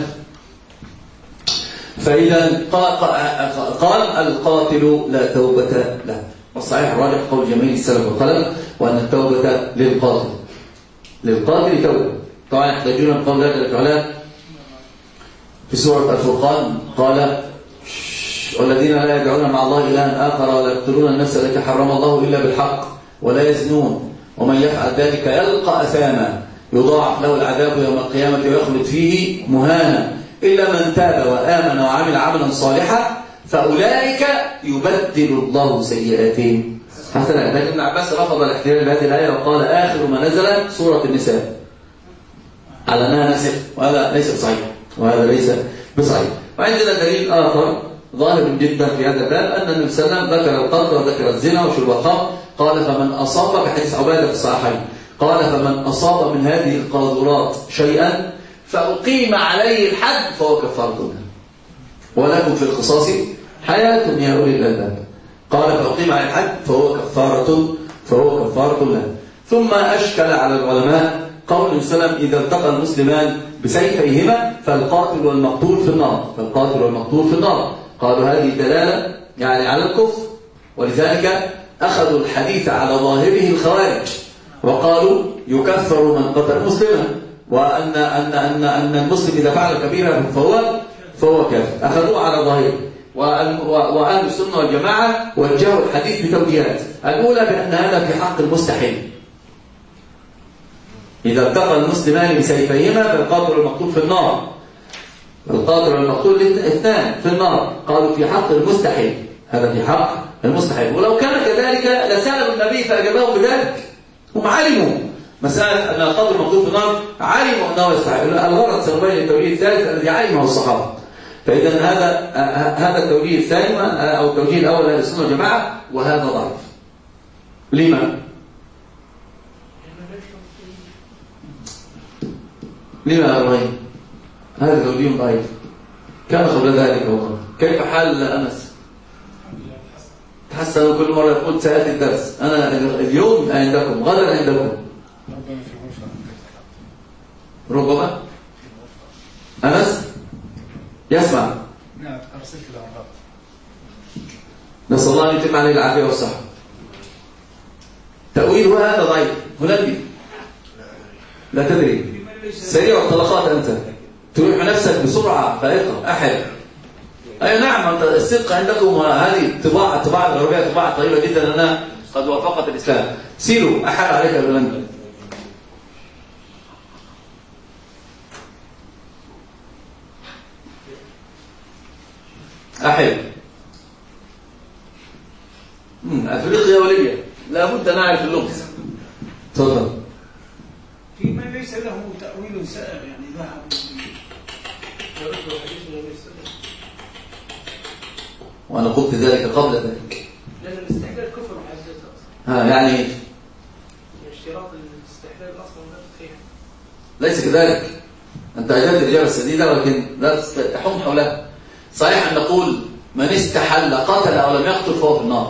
S3: فإذا قال القاتل لا توبة له والصحيح الراجح قول جميع السلف والخلف وأن التوبة للقاتل للقاتل توبة. طبعا يحتاجون القول ذلك العلماء في سورة الفرقان قال والذين لا يدعون مع الله إلها آخر ولا يقتلون النفس التي حرم الله إلا بالحق ولا يزنون ومن يفعل ذلك يلقى أثاما يضاعف له العذاب يوم القيامة ويخلد فيه مهانا إلا من تاب وآمن وعمل عملا صالحا فأولئك يبدل الله سيئاتهم حسنا. لكن ابن عباس رفض الاحتجاج بهذه الآية وقال آخر ما نزل سورة النساء على أنها نسخ وهذا ليس بصحيح وهذا ليس بصحيح. وعندنا دليل آخر ظاهر جدا في هذا الباب أن النبي صلى الله عليه وسلم ذكر القتل وذكر الزنا وشرب الخمر قال فمن أصاب بحديث عبادة في الصحيحين قال فمن أصاب من هذه القاذورات شيئا فأقيم عليه الحد فهو كفارة له ولكم في القصاص حياة يا أولي الألباب قال فأقيم عليه الحد فهو كفارة فهو كفارة له. ثم أشكل على العلماء قول النبي صلى الله عليه وسلم إذا التقى المسلمان بسيفيهما فالقاتل والمقتول في النار فالقاتل والمقتول في النار. قالوا هذه دلالة يعني على الكفر ولذلك أخذوا الحديث على ظاهره الخوارج وقالوا يكفر من قتل مسلما وأن أن أن أن المسلم إذا فعل كبيرة فهو فهو كافر أخذوه على ظاهره. وأهل السنة والجماعة وجهوا الحديث بتوجيهات الأولى بأن هذا في حق المستحيل إذا التقى المسلمان بسيفيهما فالقاتل والمقتول في النار القاتل والمقتول الاثنان في النار قالوا في حق المستحيل هذا في حق المستحيل. ولو كان كذلك لسألوا النبي فأجابهم بذلك هم علموا مسألة أن القاتل والمقتول في النار علموا أنه يستحيل. الغرض سنبين التوجيه الثالث الذي علمه الصحابة. فإذا هذا هذا التوجيه الثاني أو التوجيه الأول لأهل السنة والجماعة وهذا ضعيف. لما؟ لما يا إبراهيم؟ هذا توجيه ضعيف كان قبل ذلك والله. كيف حال أنس؟ تحسن كل مرة يقول سيأتي الدرس أنا اليوم عندكم غدا عندكم ربما أنس يسمع
S2: نعم أرسلت له الرابط
S3: نسأل الله أن يتم عليه العافية والصحة. تأويله هذا ضعيف هلندي لا تدري سريع الطلقات أنت تروح نفسك بسرعة فائقة أحد أي نعم الصدق عندكم هذه الطباعة الطباعة الغربية طباعة طيبة جدا أنها قد وافقت الإسلام. سيروا أحد عليك يا هولندا أحد أفريقيا وليبيا لابد أن نعرف اللغة. تفضل.
S6: في من ليس له تأويل سائغ يعني ذهب
S3: وأنا قلت ذلك قبل ذلك
S6: لأن الاستحلال كفر محدث
S3: ها يعني
S6: اشتراط الاستحلال أصلا فيها
S3: ليس كذلك. أنت أجلت الإجابة السديدة ولكن لا تحوم حولها. صحيح أن نقول من استحل قتل أو لم يقتل فهو في النار.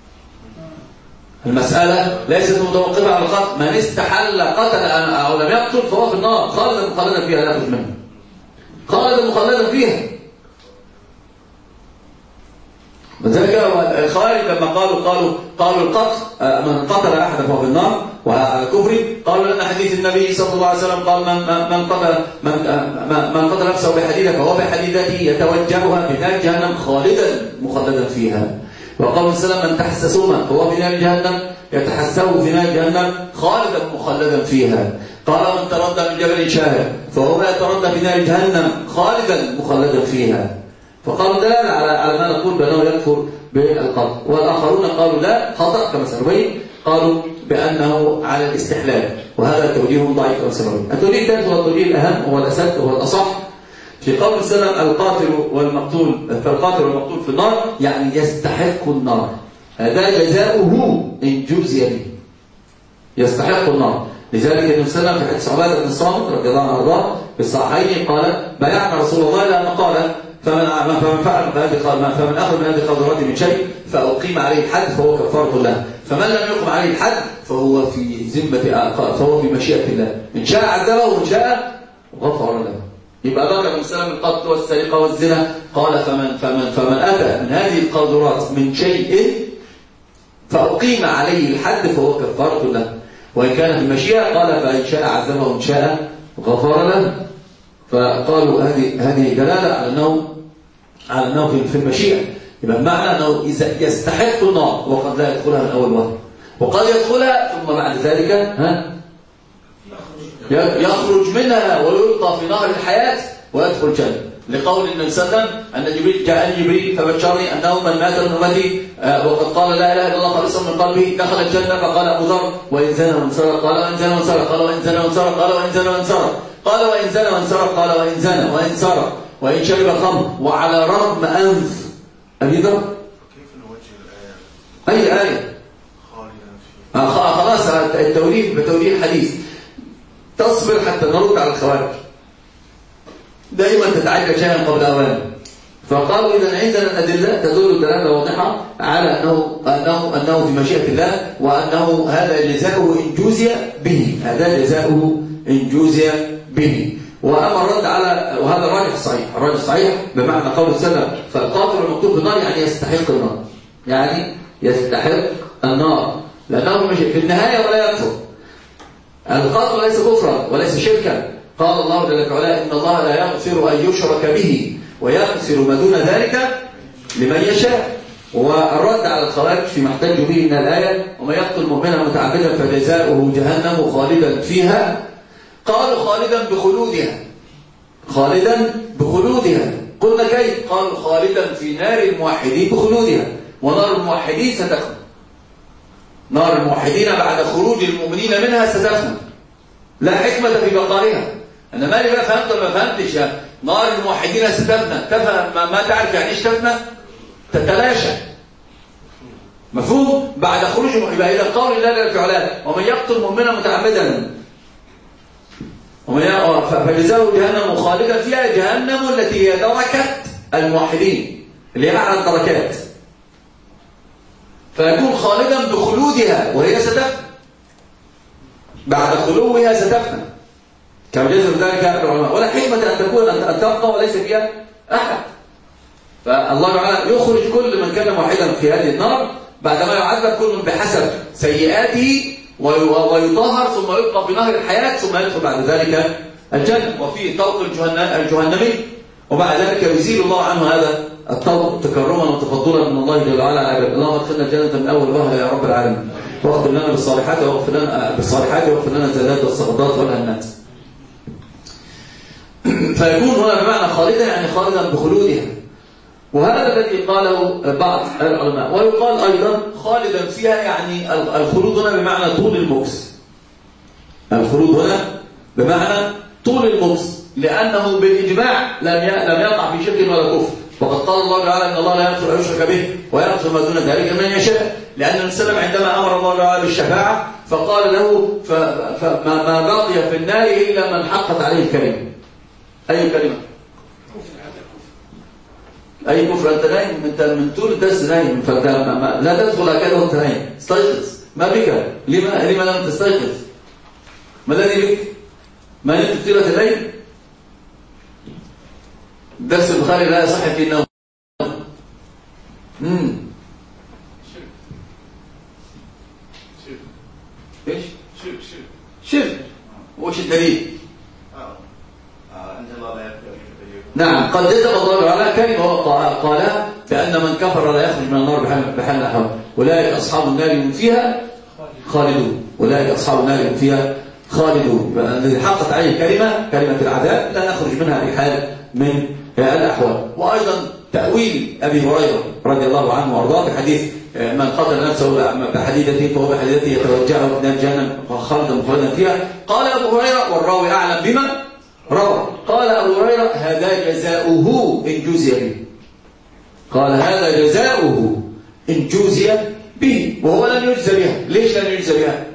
S3: المسألة ليست متوقفة على القتل. من استحل قتل أو لم يقتل فهو في النار خالدا مخلدا فيها لا تخرج منها خالدا مخلدا فيها. ذلك الخوارج لما قالوا قالوا قالوا القتل من قتل احدا فهو في النار وعلى كفره، قالوا لنا حديث النبي صلى الله عليه وسلم قال من من قتل من من قتل نفسه بحديده فهو بحديدته يتوجهها في نار جهنم خالدا مخلدا فيها. وقال صلى الله عليه وسلم من تحسس سوما فهو في نار جهنم يتحسه في نار جهنم خالدا مخلدا فيها. قال من تردى من جبل شاهق فهو يتردى في نار جهنم خالدا مخلدا فيها. فقالوا دلالة على على ما نقول بأنه يكفر بالقتل. والآخرون قالوا لا خطأ كما سنبين، قالوا بأنه على الاستحلال، وهذا توجيه ضعيف كما سنبين. التوجيه الثالث هو التوجيه الأهم وهو الأسد وهو الأصح في قول السلام القاتل والمقتول فالقاتل والمقتول في النار يعني يستحق النار، هذا جزاؤه إن جزي به، يستحق النار. لذلك النبي صلى الله عليه وسلم في حديث عبادة بن الصامت رضي الله عنه وارضاه في الصحيحين قال بايعنا رسول الله لأنه قال فمن فمن فعل فمن أخذ من هذه القدرات من شيء فأقيم عليه الحد فهو كفارة له، فمن لم يقم عليه الحد فهو في ذمة فهو في مشيئة الله، إن شاء عذبه وإن شاء غفر له. يبقى ذكر النبي صلى الله عليه وسلم القتل والسرقة والزنا، قال فمن فمن فمن أتى من هذه القدرات من شيء فأقيم عليه الحد فهو كفارة له، وإن كان في مشيئة قال فإن شاء عذبه وإن شاء غفر له. فقالوا هذه هذه دلالة على أنه على أنه في المشيئة، يبقى بمعنى أنه إذا يستحق النار وقد لا يدخلها من أول وهلة، وقد يدخلها ثم بعد ذلك ها يخرج منها ويلقى في نهر الحياة ويدخل الجنة، لقول النبي صلى الله عليه وسلم أن جبريل جاءني جبريل فبشرني أنه من مات من أمتي وقد قال لا إله إلا الله خالصا من قلبه دخل الجنة. فقال أبو ذر وإن زنى وإن سرق قال وإن زنى وإن سرق قال وإن زنى وإن سرق قال وإن زنى وإن سرق قال وإن زنى وإن سرق قال وإن زنى وإن سرق وإن شرب الخمر وعلى رغم أنف أبي ذر.
S5: كيف نوجه الآية؟
S3: أي آية؟
S5: خالدا فيها.
S3: خلاص التوليد بتوليد الحديث تصبر حتى نرد على الخوارج، دائما تتعجل شيئا قبل أوانه. فقالوا إذا عندنا الأدلة تدل دلالة واضحة على أنه أنه أنه في مشيئة الله، وأنه هذا جزاؤه إن جوزي به، هذا جزاؤه إن جوزي به. وأما الرد على وهذا الراجح الصحيح، الراجح الصحيح بمعنى قول السلام فالقاتل المقتول في النار يعني يستحق النار، يعني يستحق النار لأنه في النهاية ولا يكفر. القتل ليس كفرا وليس شركا، قال الله جل وعلا إن الله لا يغفر أن يشرك به ويغفر ما دون ذلك لمن يشاء. والرد على الخوارج فيما احتجوا به من الآية ومن يقتل مؤمنا متعمدا فجزاؤه جهنم خالدا فيها، قالوا خالدا بخلودها، خالدا بخلودها. قلنا كيف؟ قالوا خالدا في نار الموحدين بخلودها، ونار الموحدين ستخلد، نار الموحدين بعد خروج المؤمنين منها ستخلد، لا حكمة في بقائها. أنا مالي بقى فهمت ولا ما فهمتش؟ نار الموحدين ستفنى، تفهم ما, ما تعرف يعني ايش تفنى؟ تتلاشى، مفهوم؟ بعد خروجهم. يبقى إذا قول الله جل وعلا ومن يقتل مؤمنا متعمدا فجزاؤه جهنم خالدا فيها، جهنم التي هي دركت الموحدين اللي هي معنى الدركات، فيكون خالدا بخلودها وهي ستفنى، بعد خلوها ستفنى كما جزم ذلك العلماء. ولا حكمة أن تكون أن تبقى وليس فيها أحد. فالله تعالى يخرج كل من كان موحدا في هذه النار بعدما يعذب كل بحسب سيئاته ويطهر ثم يبقى في نهر الحياة ثم يدخل بعد ذلك الجنة وفيه طوق الجهنمي، وبعد ذلك يزيل الله عنه هذا الطوق تكرما وتفضلا من الله جل وعلا على عباده. اللهم ادخلنا الجنة من أول وهلة يا رب العالمين، واغفر لنا بالصالحات واغفر لنا بالصالحات واغفر لنا الزلات والسقطات والهنات. فيكون هنا بمعنى خالدا يعني خالدا بخلودها، وهذا الذي قاله بعض العلماء. ويقال أيضا خالدا فيها يعني الخلود هنا بمعنى طول المكث، الخلود هنا بمعنى طول المكث، لأنه بالإجماع لم لم يقع في شرك ولا كفر. وقد قال الله تعالى إن الله لا يغفر أن يشرك به ويغفر ما دون ذلك من يشاء، لأن النبي صلى الله عليه وسلم عندما أمر الله تعالى بالشفاعة فقال له فما بقي في النار إلا من حقت عليه الكلمة. أي كلمة؟ أي كفر؟ أنت نايم، أنت من طول الدرس نايم، فلا تدخل أكاد وأنت نايم، استيقظ. ما بك؟ لما لما لم تستيقظ؟ ما الذي بك؟ ما نمت طيلة الليل؟ درس البخاري لا يصح فيه النوم. امم نعم قد جزم الله على كلمة قالها بأن من كفر لا يخرج من النار بحال الأحوال. أولئك أصحاب النار هم فيها خالدون. أولئك أصحاب النار هم فيها خالدون. الذي حقت عليه كلمة كلمة العذاب لا يخرج منها بحال من الأحوال. وأيضا تأويل أبي هريرة رضي الله عنه وأرضاه بحديث من قتل نفسه بحديدته فهو بحديدته يتوجه إلى الجنة خالدا مخلدا فيها. قال أبو هريرة والراوي أعلم بما روى. قال أبو هريرة هذا جزاؤه إن جوزي به. قال هذا جزاؤه إن جوزي به وهو لن يجزى بها. ليش لن يجزى بها؟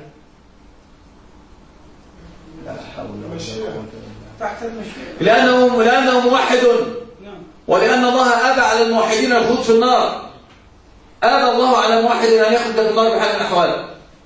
S3: لأنه لأنه موحد ولأن الله أبى على الموحدين الخلود في النار. أبى الله على الموحد أن يخلد في النار بحال الأحوال.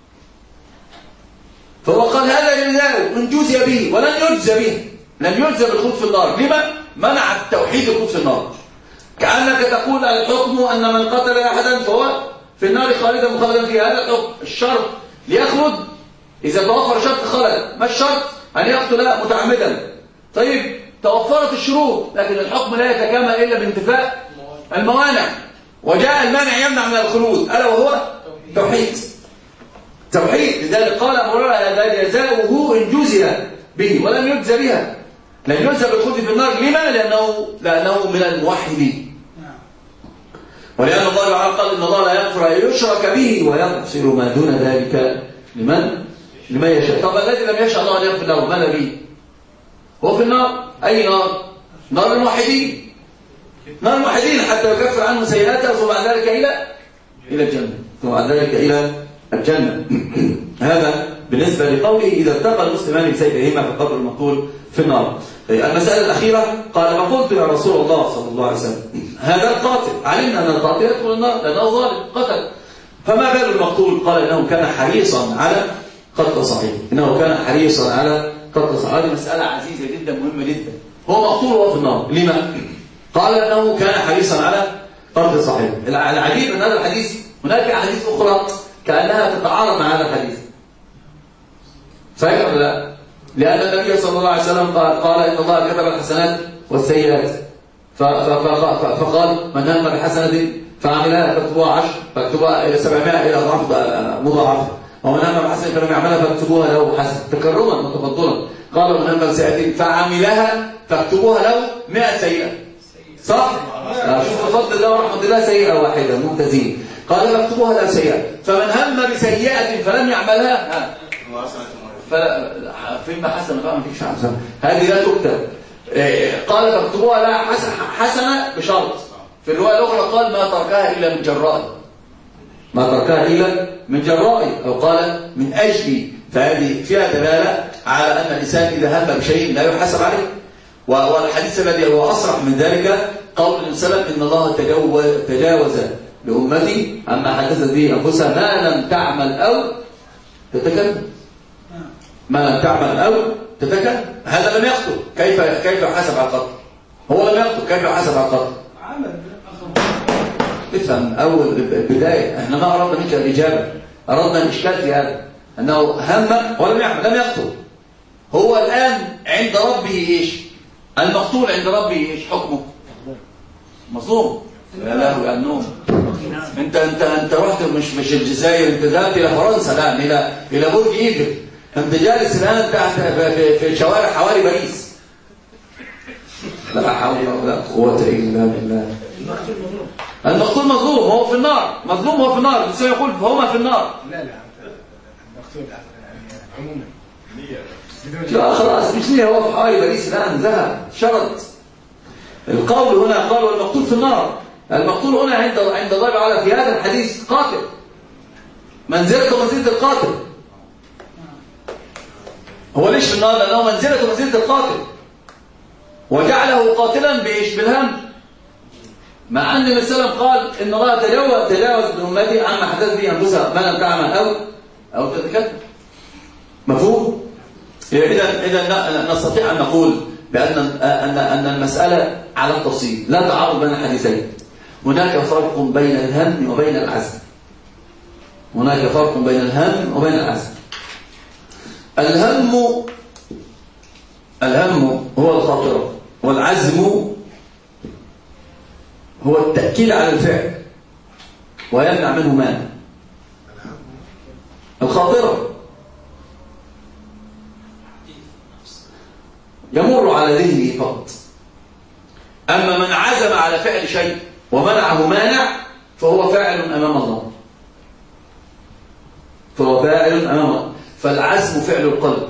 S3: فهو قال هذا جزاؤه إن جوزي به ولن يجزى به. لن يجزى بالخلود في النار. لما؟ منع التوحيد الخلود في النار. كأنك تقول الحكم أن من قتل أحدا فهو في النار خالدا مخلدا فيها. هذا الحكم. الشرط ليخلد إذا توفر شرط خلد. ما الشرط؟ أن يقتل متعمدا. طيب توفرت الشروط لكن الحكم لا يتكامل إلا بانتفاء الموانع. وجاء المانع يمنع من الخلود ألا وهو توحيد. توحيد. لذلك قال أبو هريرة هذا جزاؤه إن جوزي به ولم يجزى بها. لن يجزى بالخلود في النار. لما؟ لأنه, لأنه من الموحدين. ولأن الله تعالى قال إن الله لا يغفر أن يشرك به ويغفر ما دون ذلك لمن لمن يشاء. طب الذي لم يشاء الله أن يغفر له ماذا به؟ هو في النار. أي نار؟ نار الموحدين. نار الموحدين حتى يكفر عنه سيئاته ثم بعد ذلك إلى إلى الجنة. ثم بعد ذلك إلى الجنة. هذا بالنسبة لقوله إذا التقى المسلمان بسيفيهما فالقتل المقتول في النار. المسألة الأخيرة قال فقلت يا رسول الله صلى الله عليه وسلم هذا القاتل علمنا أن القاتل يدخل النار لأنه ظالم قتل فما بال المقتول؟ قال إنه كان حريصا على قتل صحيح. إنه كان حريصا على قتل صحيح. هذه مسألة عزيزة جدا مهمة جدا. هو مقتول وهو في النار. لما؟ قال إنه كان حريصا على قتل صحيح. العجيب من هذا الحديث هناك أحاديث أخرى كأنها تتعارض مع هذا الحديث. صحيح ولا لا؟ لأن النبي صلى الله عليه وسلم قال, قال إن الله كتب الحسنات والسيئات فقال من هم بحسنة فعملها فاكتبوها عشر فاكتبوها إلى سبعمائة إلى أضعاف مضاعفة ومن هم بحسنة فلم يعملها فاكتبوها له حسنة تكرما وتفضلا. قال من هم بسيئة فعملها فاكتبوها له مئة سيئة. صح؟ شوف بفضل الله ورحمة الله سيئة واحدة ممتازين. قال فاكتبوها له سيئة. فمن هم بسيئة فلم يعملها فيما حسن بقى ما فيش حسنة هذه لا تكتب. قال فاكتبوها لا حسنة بشرط. في الرواية الأخرى قال ما تركها إلا من جرائي. ما تركها إلا من جرائي أو قال من أجلي. فهذه فيها دلالة على أن الإنسان إذا هم بشيء لا يحاسب عليه. والحديث الذي هو أصرح من ذلك قول السلف إن الله تجاوز لأمتي أما حدثت به أنفسها ما لم تعمل أو تتكلم. ما لم تعمل أو تتكلم. هذا لم يقتل. كيف كيف يحاسب على القتل؟ هو لم يقتل كيف يحاسب على القتل؟ افهم أول بداية. احنا ما أردنا منك الإجابة. أردنا الإشكال في هذا أنه هم ولم يعمل لم يقتل. هو الآن عند ربه إيش؟ المقتول عند ربه إيش حكمه؟ مظلوم. يا له يا النوم. انت انت انت رحت مش مش الجزائر انت ذهبت الى فرنسا الان الى الى برج ايفل. انت جالس الان تحت في, في شوارع حواري باريس. لا حول ولا قوه الا بالله. المقتول مظلوم هو في النار. مظلوم هو في النار. الانسان يقول فهما في النار.
S2: لا لا المقتول عموما
S3: لا خلاص مش ليه هو في حواري باريس الان ذهب شرط. القول هنا قال والمقتول في النار. المقتول هنا عند عند الله تعالى في هذا الحديث قاتل. منزلته منزلة القاتل. هو ليش في النار؟ لأنه منزلته منزلة القاتل. وجعله قاتلا بإيش؟ بالهم. مع أن النبي صلى الله عليه وسلم قال إن الله تجاوز تجاوز لأمتي عما حدث به أنفسها ما لم تعمل أو أو تتكلم. مفهوم؟ إذا إذا نستطيع أن نقول بأن أن أن المسألة على التفصيل لا تعارض بين الحديثين. هناك فرق بين الهم وبين العزم. هناك فرق بين الهم وبين العزم. الهم الهم هو الخاطرة والعزم هو التأكيد على الفعل ويمنع منه مانع. الخاطرة يمر على ذهنه فقط. أما من عزم على فعل شيء ومنعه مانع فهو فاعل أمام الله، فهو فاعل أمام الله. فالعزم فعل القلب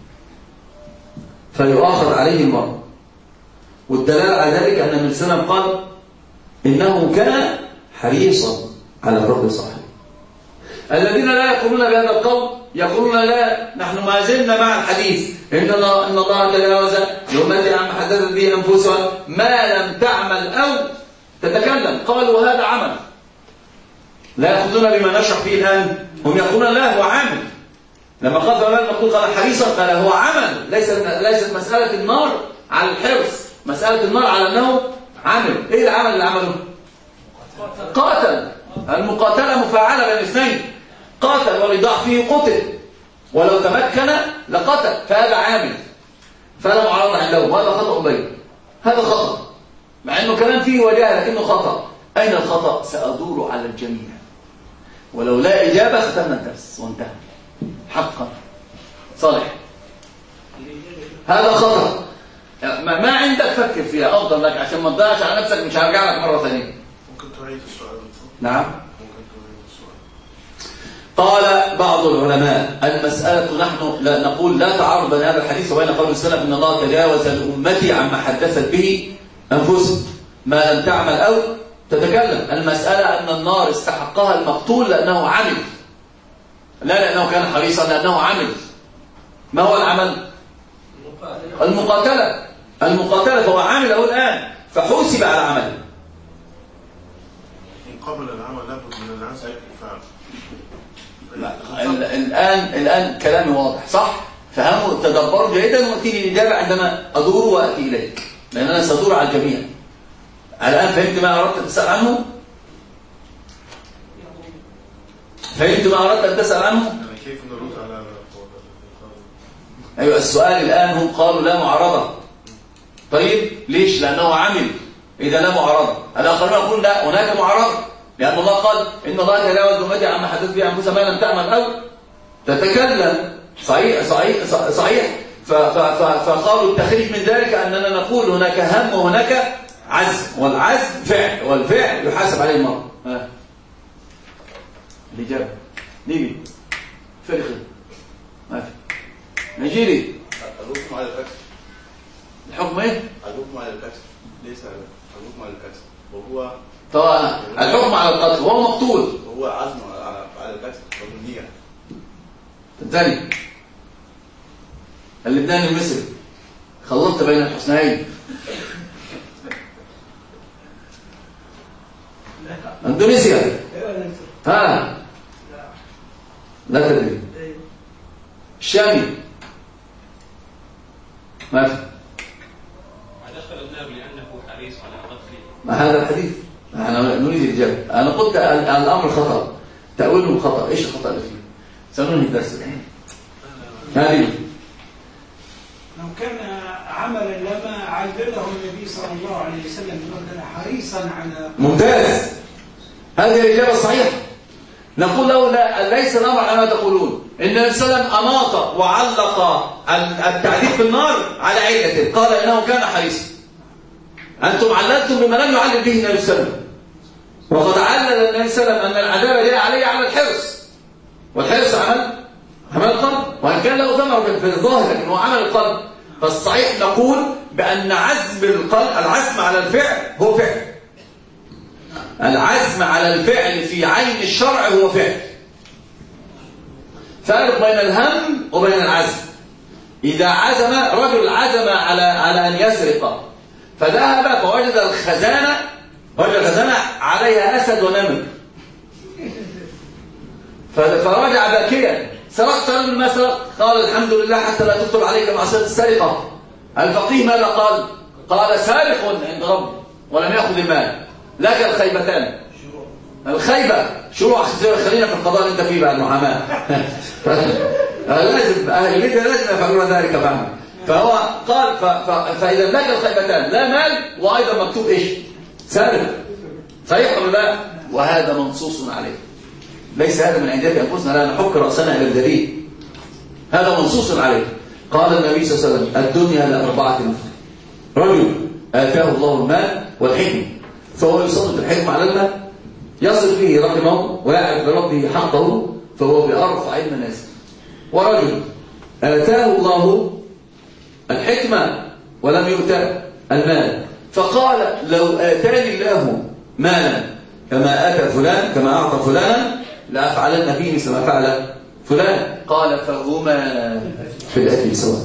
S3: فيؤاخذ عليه المرء. والدلالة على ذلك أن النبي صلى الله عليه وسلم قال إنه كان حريصا على الرب صاحبه. الذين لا يقولون بهذا القول يقولون لا، نحن ما زلنا مع الحديث إن الله إن الله تجاوز لأمتي عما حدثت به أنفسها ما لم تعمل أو تتكلم. قالوا هذا عمل، لا يأخذون بما نشرح فيه الآن، هم يقولون لا هو عمل. لما قال فمن نقول قال حريصا قال هو عمل، ليست ليست مسألة النار على الحرص، مسألة النار على أنه عمل. إيه العمل اللي عمله؟ قاتل. المقاتلة مفاعلة بين اثنين، قاتل ولضعفه قتل، ولو تمكن لقتل، فهذا عامل فلا معارضة عنده، وهذا خطأ بين. هذا خطأ مع أنه كلام فيه وجاهة لكنه خطأ. أين الخطأ؟ سأدور على الجميع، ولو لا إجابة ختمنا الدرس وانتهى. حقا صالح هذا خطأ. ما عندك فكر فيها أفضل لك عشان ما تضيعش على نفسك. مش هرجع لك مرة ثانية.
S4: ممكن تعيد السؤال؟
S3: نعم.
S4: ممكن تعيد السؤال.
S3: قال بعض العلماء المسألة نحن لا نقول لا تعارض بين هذا الحديث وبين قول السلف إن الله تجاوز لأمتي عما حدثت به أنفسهم ما لم تعمل أو تتكلم. المسألة أن النار استحقها المقتول لأنه عمل، لا لأنه كان حريصا، لأنه عمل. ما هو العمل؟ المقاتلة. المقاتلة فهو عمله الآن فحوسب على عمله.
S4: من قبل العمل لابد من العزم والفعل.
S3: الآن الآن كلامي واضح صح؟ فهموا تدبروا جيدا وأتيني الإجابة عندما أدور وأتي إليك، لأن أنا سأدور على الجميع. الآن فهمت ما أردت أن تسأل عنه؟ فهمت ما أردت أن تسأل عنه؟
S4: كيف نرد على
S3: أيوة السؤال الآن هم قالوا لا معارضة. طيب ليش؟ لأنه عمل، إذا لا معارضة. الآخرون يقول لا هناك معارضة، لأن الله قال إن الله تجاوز أمتي عما حدثت به أنفسها ما لم تعمل أو تتكلم. صحيح صحيح صحيح. فقالوا التخريج من ذلك أننا نقول هناك هم وهناك عزم، والعزم فعل، والفعل يحاسب عليه المرء. ها الإجابة نيجي فرخي ما في نجيلي.
S5: الحكم على الكسر.
S3: الحكم ايه؟
S5: الحكم على الكسر ليس الحكم على الكسر، وهو
S3: طبعا الحكم على القتل وهو مقتول،
S5: وهو عزم على على الكسر والنية.
S3: الثاني اللبناني المصري خلطت بين الحسنين. اندونيسيا ها لا تدري. الشامي ما في.
S7: دخل النار لأنه حريص على قتله.
S3: ما هذا الحديث؟ أنا نريد الإجابة. أنا قلت الأمر خطأ، تأويله خطأ. إيش الخطأ اللي فيه؟ سننهي الدرس الآن. هذه
S6: لو كان عملا لما علله النبي صلى الله عليه وسلم كان حريصا على.
S3: ممتاز، هذه الإجابة الصحيحة. نقول له لا، ليس الأمر على ما تقولون. النبي صلى الله عليه وسلم أناط وعلق التعذيب في النار على علته، قال إنه كان حريصا. أنتم عللتم بما لم يعلل به النبي صلى الله عليه وسلم، وقد علل النبي صلى الله عليه وسلم أن العذاب جاء عليه على الحرص، والحرص عمل عمل القلب، وإن كان له ثمر في الظاهر لكن هو عمل القلب. فالصحيح نقول بأن عزم القلب، العزم على الفعل هو فعل. العزم على الفعل في عين الشرع هو فعل. فارق بين الهم وبين العزم. إذا عزم رجل عزم على على أن يسرق فذهب فوجد الخزانة، وجد الخزانة عليها أسد ونمر، فرجع باكيا: سرقت رجل ما سرقت؟ قال: الحمد لله حتى لا تكتب عليك معصية السرقة. الفقيه ماذا قال؟ قال: سارق عند رب ولم يأخذ المال، لك الخيبتان. الخيبة شروع، خلينا في القضاء اللي انت فيه بقى، المحاماة. لازم اهل البيت لازم يفعلون ذلك معهم. فهو قال ف... ف... فإذا لك الخيبتان لا مال وأيضا مكتوب إيش؟ سارق. صحيح ولا لا؟ وهذا منصوص عليه، ليس هذا من عندنا أنفسنا لا نحك رأسنا إلى الدليل، هذا منصوص عليه. قال النبي صلى الله عليه وسلم الدنيا لأربعة نفر: رجل آتاه الله المال والحكمة فهو يصرف الحكمة على المال، يصل فيه رحمه ويعرف لربه حقه فهو بأرفع المنازل. ورجل آتاه الله الحكمة ولم يؤت المال فقال لو آتاني الله مالا كما آتى فلان كما أعطى فلانا لأفعلن فيه مثل ما فعل فلان. قال فهما في الأكل سواء.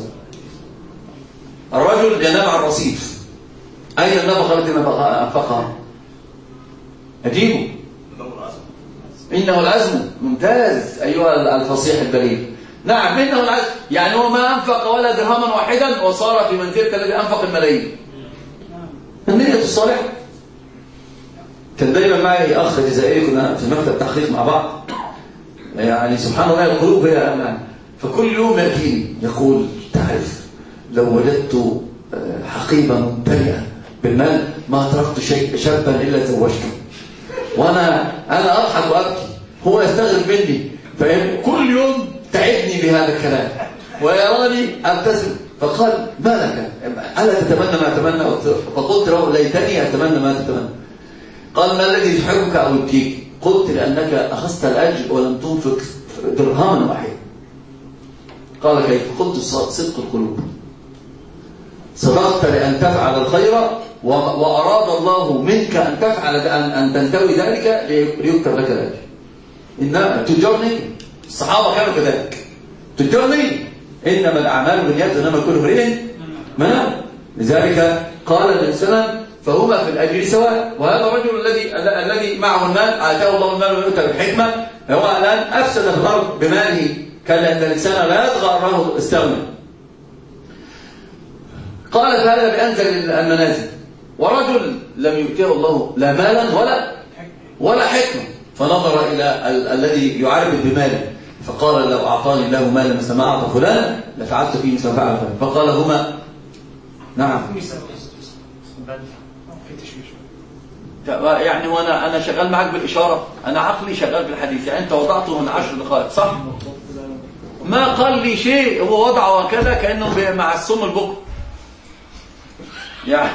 S3: الرجل ينام على الرصيف، أين النفقة التي أنفقها؟ أجيبه. إنه العزم. ممتاز أيها الفصيح البليغ. نعم إنه العزم، يعني هو ما أنفق ولا درهما واحدا وصار في منزلة الذي أنفق الملايين. النية الصالحة. كان دايما معي أخ جزائري كنا في مكتب تحقيق مع بعض، يعني سبحان الله القلوب هي أمان، فكل يوم يأتيني يقول تعرف لو وجدت حقيبة ممتلئة بالمال ما تركت شيء شابا إلا زوجته. وأنا أنا أضحك وأبكي، هو يستغرب مني، فكل يوم تعبني بهذا الكلام ويراني أبتسم. فقال ما لك ألا تتمنى ما أتمنى؟ فقلت له ليتني أتمنى ما تتمنى. قال ما الذي يحبك أو يبكيك؟ قلت لأنك أخذت الأجر ولم تنفق درهما واحدا. قال كيف؟ قلت صدق القلوب، صدقت لأن تفعل الخير وأراد الله منك أن تفعل أن تنتوي ذلك ليكتب لك الأجر. إنما تجرني الصحابة كانوا كذلك، تجرني إنما الأعمال بالنيات إنما كل امرئ ما نوى. لذلك قال الإنسان فهما في الأجر سواء. وهذا الرجل الذي الذي معه المال آتاه الله المال ويؤتى بالحكمة هو الآن أفسد في الأرض بماله، كان أن الإنسان لا يطغى أنه استغنى. قال فهذا بأنزل المنازل. ورجل لم يؤتيه الله لا مالا ولا ولا حكمة فنظر إلى ال الذي يعرف بماله فقال لو أعطاني الله مالا مثل ما أعطى فلان لفعلت فيه مثل ما فعل فلان. فقال هما نعم. يعني وانا انا شغال معك بالاشاره، انا عقلي شغال بالحديث، يعني انت وضعته من عشر دقائق صح؟ ما قال لي شيء، هو وضعه وكذا كانه مع السم البكر يعني.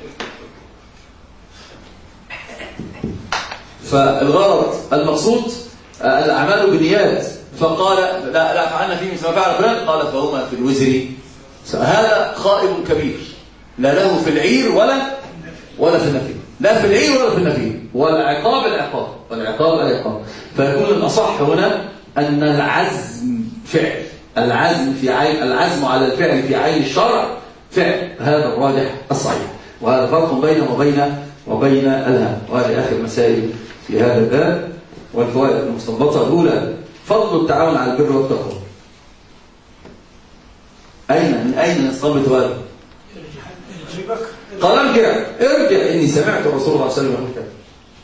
S3: فالغرض المقصود الاعمال بالنيات. فقال لا لا فعلنا فيه مثل ما فعل فلان، قال فهما في الوزر. هذا خائب كبير لا له في العير ولا ولا في النفير، لا في العير ولا في النفير، والعقاب العقاب والعقاب العقاب. فيكون الأصح هنا أن العزم فعل، العزم في عين العزم على الفعل في عين الشرع فعل، هذا الراجح الصحيح. وهذا فرق بينه وبين وبين الهم. وهذه آخر مسائل في هذا الباب. والفوائد المستنبطة الأولى فضل التعاون على البر والتقوى. أين من أين نستنبط هذا؟ قال ارجع ارجع إني سمعت الرسول صلى الله عليه وسلم يقول كذا.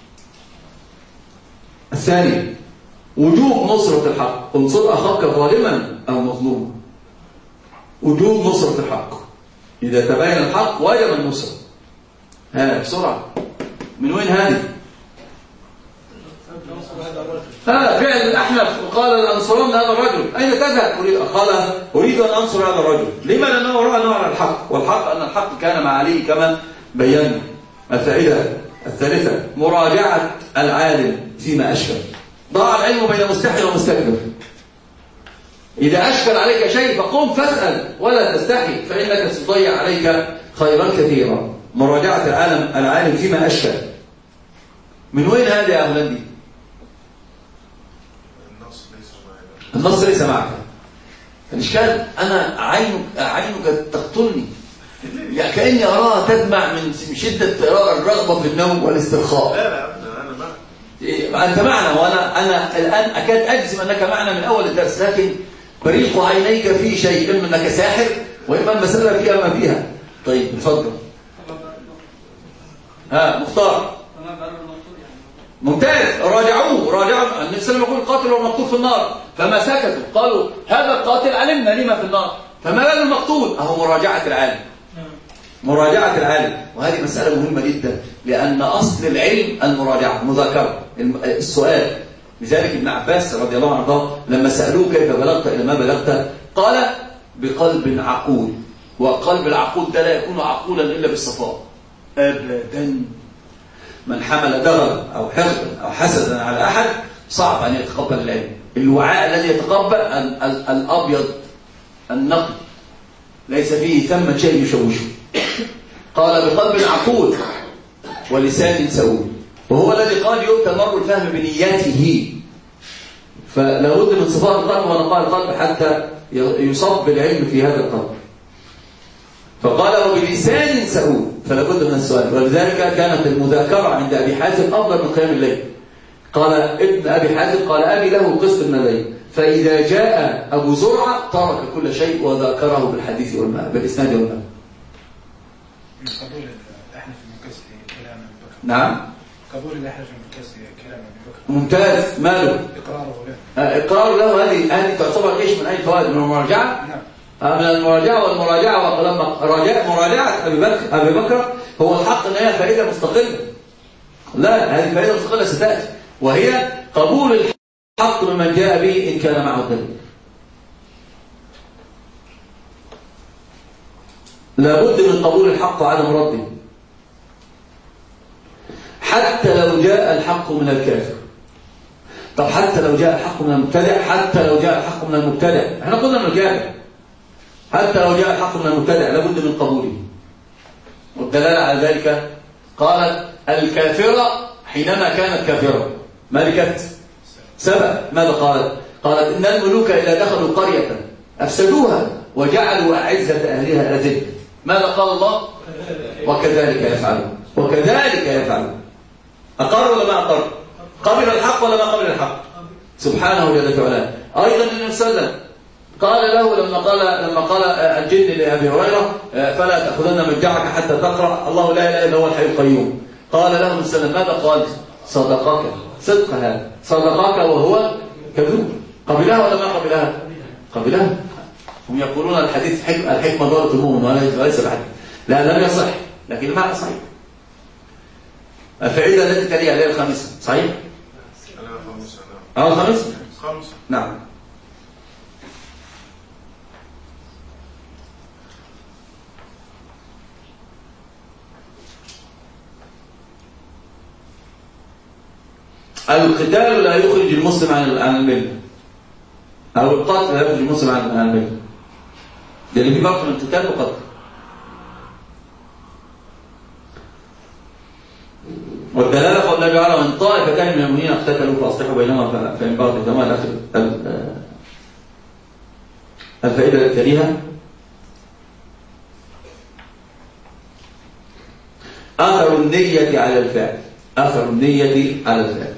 S3: الثاني وجوب نصرة الحق، انصر أخاك ظالما أو مظلوما. وجوب نصرة الحق، إذا تبين الحق وجب النصرة. ها بسرعة من وين هذه؟ ها فعل الأحنف وقال لأنصرن هذا الرجل. أين تذهب؟ قال أريد أن أنصر هذا الرجل. لما؟ لأنه رأى أنه على الحق، والحق أن الحق كان مع علي كما بينا. الفائدة الثالثة مراجعة العالم فيما أشكل. ضاع العلم بين مستحي ومستكبر. إذا أشكل عليك شيء فقم فاسأل ولا تستحي فإنك ستضيع عليك خيرا كثيرا. مراجعة العالم العالم فيما أشكل. من وين هذا يا أهلندي؟ النص ليس معك. الإشكال أنا عينك عينك تقتلني، يعني كأني أراها تدمع من شدة الرغبة في النوم والاسترخاء.
S5: لا لا أنا معك.
S3: أنت معنا، وأنا أنا الآن أكاد أجزم أنك معنا من أول الدرس، لكن بريق عينيك فيه شيء، إما أنك ساحر وإما المسألة فيها ما فيها. طيب اتفضل. ها مختار. ممتاز. راجعوه راجعوا. النبي صلى الله عليه وسلم يقول القاتل والمقتول في النار، فما سكتوا. قالوا هذا القاتل علمنا لما في النار، فما بال المقصود أهو مراجعة العالم، مراجعة العالم. وهذه مسألة مهمة جدا، لأن أصل العلم المراجعة، مذاكرة السؤال. لذلك ابن عباس رضي الله عنه لما سألوه كيف بلغت إلى ما بلغت، قال بقلب عقول. وقلب العقول ده لا يكون عقولا إلا بالصفاء أبدا. من حمل دغلا أو حقدا أو حسدا على أحد صعب أن يتقبل العلم. الوعاء الذي يتقبل ال ال الأبيض النقي ليس فيه ثم شيء يشوشه. قال بقلب عقول ولسان سؤول، وهو الذي قال يؤتى المرء الفهم بنياته. فلا بد من صفاء القلب ونقاء القلب حتى يصب بالعلم في هذا القلب. فقال وبلسان سؤول، فلا بد من السؤال. ولذلك كانت المذاكرة عند أبي حاتم أفضل من قيام الليل. قال ابن أبي حاتم قال أبي له قسط من الليل، فإذا جاء أبو زرعة ترك كل شيء وذاكره بالحديث والماء بالإسناد والماء.
S2: قبول الأحنف من كسر كلام أبي بكر.
S3: نعم.
S2: قبول الأحنف من كسر كلام أبي بكر.
S3: ممتاز. ماله؟
S2: إقراره له.
S3: آه إقراره له. هذه هذه تعتبر إيش من أي فوائد من المراجعة؟
S2: نعم.
S3: من المراجعة والمراجعة. ولما راجع مراجعة أبي بكر أبي بكر هو الحق أن هي فائدة مستقلة. لا، هذه فائدة مستقلة ستأتي، وهي قبول الحق ممن جاء به إن كان معه الدليل. لابد من قبول الحق وعدم رده، حتى لو جاء الحق من الكافر. طب حتى لو جاء الحق من المبتدع، حتى لو جاء الحق من المبتدع، احنا قلنا من الكافر، حتى لو جاء الحق من المبتدع لابد من قبوله. والدلالة على ذلك قالت الكافرة حينما كانت كافرة ملكة سبأ، ماذا قالت؟ قالت إن الملوك إذا دخلوا قرية أفسدوها وجعلوا أعزة أهلها أذلة. ماذا قال الله؟ وكذلك يفعلون، وكذلك يفعلون. أقر ولا ما أقر؟ قبل الحق ولا ما قبل الحق؟ سبحانه جل وعلا. أيضا النبي صلى الله عليه وسلم قال له لما قال لما قال الجن لأبي هريرة فلا تأخذن مجاعك حتى تقرأ الله لا إله إلا هو الحي القيوم، قال له النبي صلى الله عليه وسلم ماذا قال؟ صدقك. صدق هذا، صدقك وهو كذوب. قبلها ولا ما قبلها؟ قبلها. هم يقولون الحديث حكمة، الحكمة دارة المؤمن وليس بحكمة. لا، لم يصح، لكن المعنى صحيح. الفائدة التي تليها اللي هي الخامسة، صحيح؟ اه الخامسة.
S4: خامسة.
S3: نعم. القتال لا يخرج المسلم عن الملة، أو القتل لا يخرج المسلم عن الملة، لأن في فرق بين القتال والقتل. والدلالة قول الله تعالى من طائفتين من المؤمنين اقتتلوا فأصلحوا بينهما فإن بغت الدماء الآخر. الفائدة التي تليها أثر النية على الفعل، أثر النية على الفعل،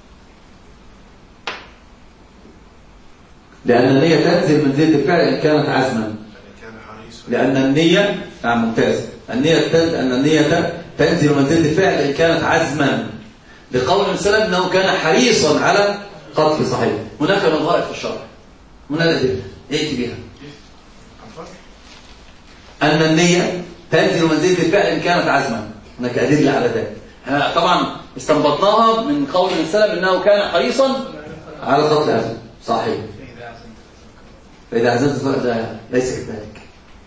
S3: لأن النية تنزل منزلة الفعل إن كانت عزما. لأن النية نعم ممتاز. النية تنزل أن النية تنزل منزلة الفعل إن كانت عزما، لقول النبي صلى الله عليه وسلم أنه كان حريصا على قتل صحيح. هناك نظائر في الشرع، هناك أدلة ائتي بها. أن النية تنزل منزلة الفعل إن كانت عزما، هناك أدلة على ذلك. طبعا استنبطناها من قول النبي صلى الله عليه وسلم أنه كان حريصا على قتل أهله صحيح. فإذا عزمت فهذا ليس كذلك.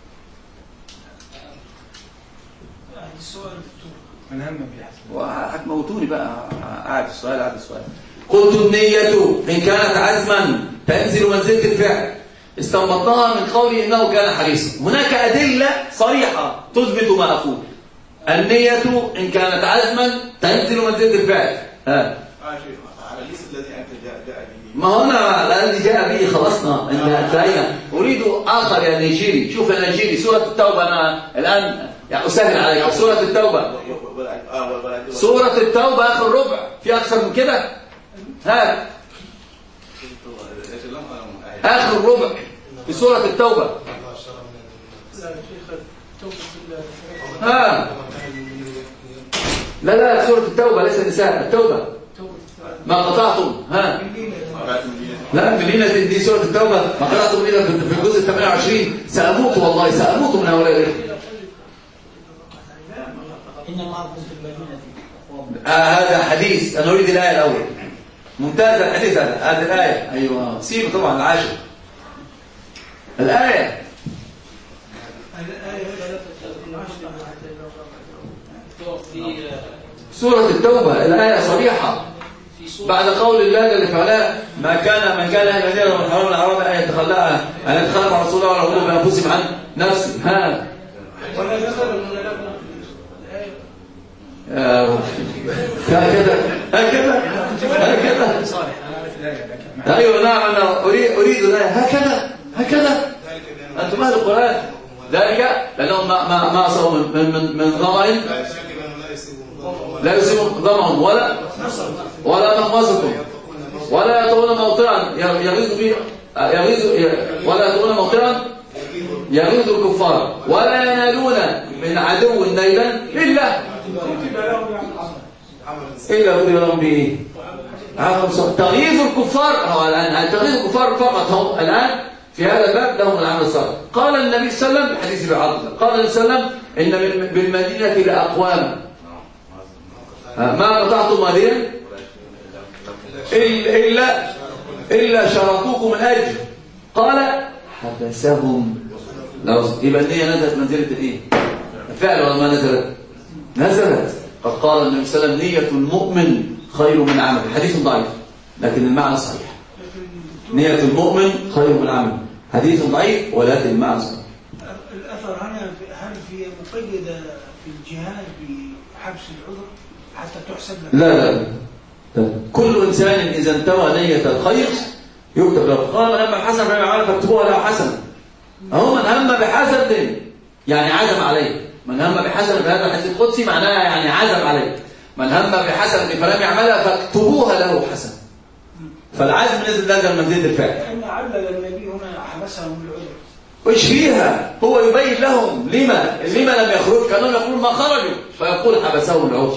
S6: السؤال
S2: من هم بيحسن
S3: وهتموتوني بقى. قاعد السؤال قاعد السؤال. قلت النية إن كانت عزما تنزل منزلة الفعل، استنبطناها من قوله إنه كان حريصا. هناك أدلة صريحة تثبت ما أقول. النية إن كانت عزما تنزل منزلة الفعل. ها
S5: على الليست الذي أنت جاء جاء به.
S3: ما هنا الذي جاء به خلصنا انتهينا. أريد آخر يا نيجيري. شوف يا نيجيري سورة التوبة. أنا الآن يعني أسهل عليك. سورة التوبة، سورة التوبة آخر ربع، في أكثر من كده؟ ها آخر ربع في سورة التوبة. ها لا لا سورة التوبة ليس النساء، التوبة ما قطعتم. ها لا من هنا دي سورة التوبة ما قرأتم إذا في الجزء الثامن والعشرين سأموت والله سأموت من هؤلاء الإخوة.
S6: إنما أرض المدينة
S3: آه هذا حديث أنا أريد الآية الأول. ممتاز الحديث هذا هذه الآية. أيوة سيبه طبعا العاشر الآية سورة التوبة الآية صريحة بعد قول الله جل وعلا ما كان من كان يهدي من حرام الحرام أن يتخلى أن يتخلى مع رسول الله ولا يقول بأنفسهم عن نفسه ها هكذا هكذا هكذا أيوة نعم أنا أريد أريد هكذا هكذا أنتم أهل القرآن ذلك لأنهم ما ما ما أصابوا من من من ظمأ لا يصيبهم ظمأ ولا ولا مخمصة ولا يطؤون موطئا يغيظ به يغيظ ولا يطؤون موطئا يغيظ الكفار ولا ينالون من عدو نيلا إلا إلا كتب لهم به تغيظ الكفار هو الآن تغيظ الكفار فقط هم الآن في هذا الباب لهم العمل الصالح. قال النبي صلى الله عليه وسلم الحديث بالعرض قال النبي صلى الله عليه وسلم إن بالمدينة لأقوام ما قطعتم واديا إلا إلا شرطوكم من أجل قال حبسهم يبقى النية نزلت منزلة الإيه؟ الفعل ولا ما نزلت؟ نزلت. قد قال النبي صلى الله عليه وسلم نية المؤمن خير من عمل حديث ضعيف لكن المعنى صحيح. نية المؤمن خير من عمل حديث ضعيف ولكن المعنى صحيح.
S6: الأثر هنا هل في مقيدة في الجهاد بحبس العذر حتى تحسب لك؟
S3: لا لا لا كل إنسان إذا انتوى نية الخير يكتب له. قال لما الحسن بن عمل فاكتبوها له حسن. هو من هم بحسن يعني عزم عليه. من هم بحسن في هذا الحديث القدسي معناها يعني عزم عليه. من هم بحسن فلم يعملها فاكتبوها له حسن. فالعزم نزل نزل منزل الفعل.
S6: لأن علل النبي هنا حبسهم بالعذر.
S3: وإيش فيها؟ هو يبين لهم لما لما لم يخرج كانوا يقولون ما خرجوا فيقول حبسهم العذر.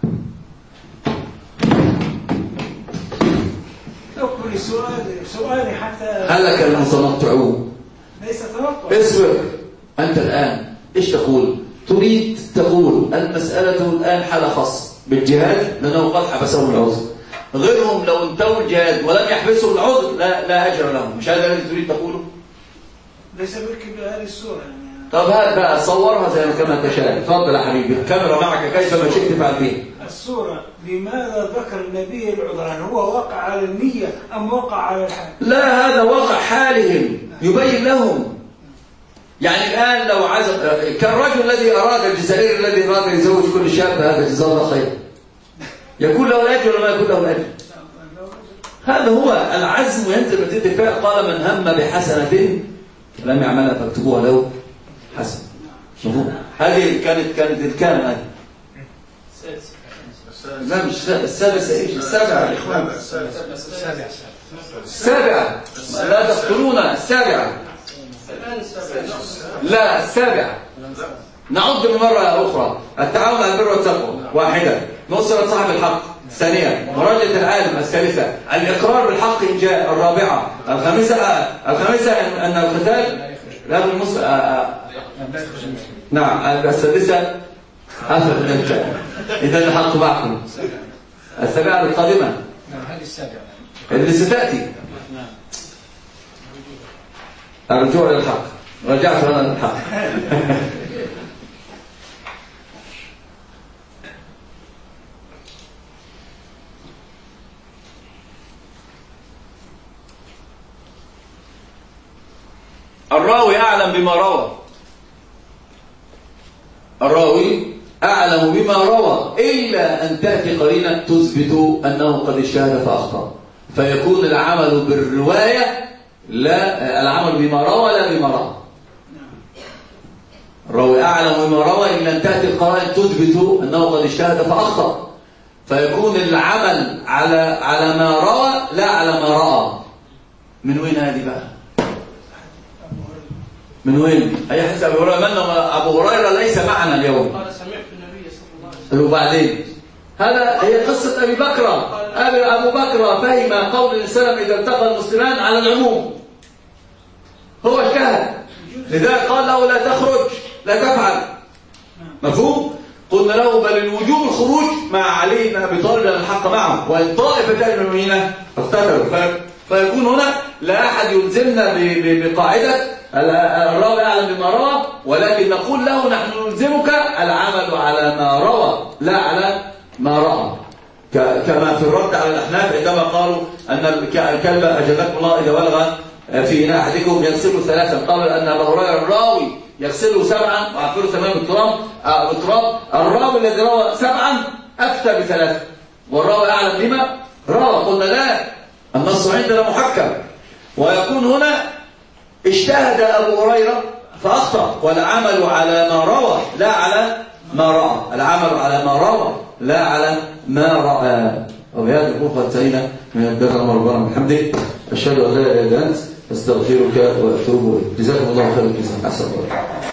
S6: أقول سؤال سؤالي حتى
S3: هل لك المتنطعون
S6: ليس تنطع.
S3: اسمع أنت الآن إيش تقول؟ تريد تقول المسألة الآن حالة خاصة بالجهاد لأنه قد حبسهم العذر. غيرهم لو انتهوا الجهاد ولم يحبسوا العذر لا, لا أجر لهم. مش هذا الذي تريد تقوله؟
S6: ليس بالك بهذه الصورة يعني.
S3: طب هات بقى صورها زي ما كما تشاء. تفضل يا حبيبي الكاميرا معك كيفما شئت تفعل فيه.
S6: الصورة لماذا ذكر النبي العذر؟ هل هو وقع على النية أم وقع على الحال؟
S3: لا هذا واقع حالهم يبين لهم. يعني الآن لو عزم كالرجل الذي أراد الجزائري الذي أراد يزوج كل شاب هذا جزاه الله خير يكون له الأجر ولا ما يكون له الأجر؟ هذا هو العزم ينزل من ضد الفعل. قال من هم بحسنة لم يعملها فاكتبوها له حسن. شوفوا هذه كانت كانت الكام هذه لا مش السادسة ايش السابعة يا اخوان
S2: السابعة
S3: السابعة لا تقتلونا السابعة لا السابعة. نعد من مرة أخرى التعاون على البر والتقوى واحدة نصرة صاحب الحق ثانية مراجعة العالم الثالثة الإقرار بالحق إن جاء الرابعة الخامسة الخامسة أن القتال لا بالمس نعم السادسة أثر الإنجاء إذا الحق معكم. السابعة القادمة
S2: نعم هذه السابعة
S3: اللي ستأتي الرجوع إلى الحق. رجعت أنا للحق. الراوي أعلم بما روى. الراوي أعلم بما روى إلا أن تأتي قرينة تثبت أنه قد اجتهد فأخطأ فيكون العمل بالرواية لا العمل بما روى لا بما رأى. الراوي أعلم بما روى إلا أن تأتي القرائن تثبت أنه قد اجتهد فأخطأ فيكون العمل على على ما روى لا على ما رأى. من وين هذه بقى؟ من وين؟ أي حسب أبو هريرة من أبو هريرة ليس معنا اليوم.
S7: قال سمعت النبي صلى الله عليه وسلم.
S3: وبعدين هذا هي قصة أبي بكر. أبي أبو بكر فهم قول الإسلام إذا التقى المسلمان على العموم، هو اجتهد، لذلك قال له لا تخرج لا تفعل. مفهوم؟ قلنا له بل الوجوب الخروج مع علي بن أبي طالب لأن الحق معه، وإن طائفتان من المؤمنين اقتتلوا. فيكون هنا لا أحد يلزمنا بقاعدة الراوي أعلم بما روى، ولكن نقول له نحن نلزمك العمل على ما روى لا على ما رأى، كما في الرد على الأحناف عندما قالوا أن الكلب أجابكم الله إذا بلغ في إناء أحدكم يغسله ثلاثا، قالوا أن أبا هريرة الراوي يغسله سبعا وعفره ثمانيا بالتراب. بالتراب الراوي الذي روى سبعا أفتى بثلاثة والراوي أعلم بما روى. قلنا لا، النص عندنا محكم، ويكون هنا اجتهد أبو هريرة فأخطأ، والعمل على ما روى لا على ما رأى، العمل على ما روى لا على ما رأى. وبهذا نكون قد انتهينا من البر ربنا بحمده، أشهد أن لا إله إلا أنت أستغفرك وأتوب إليك. جزاكم الله خيرا. أحسن الله.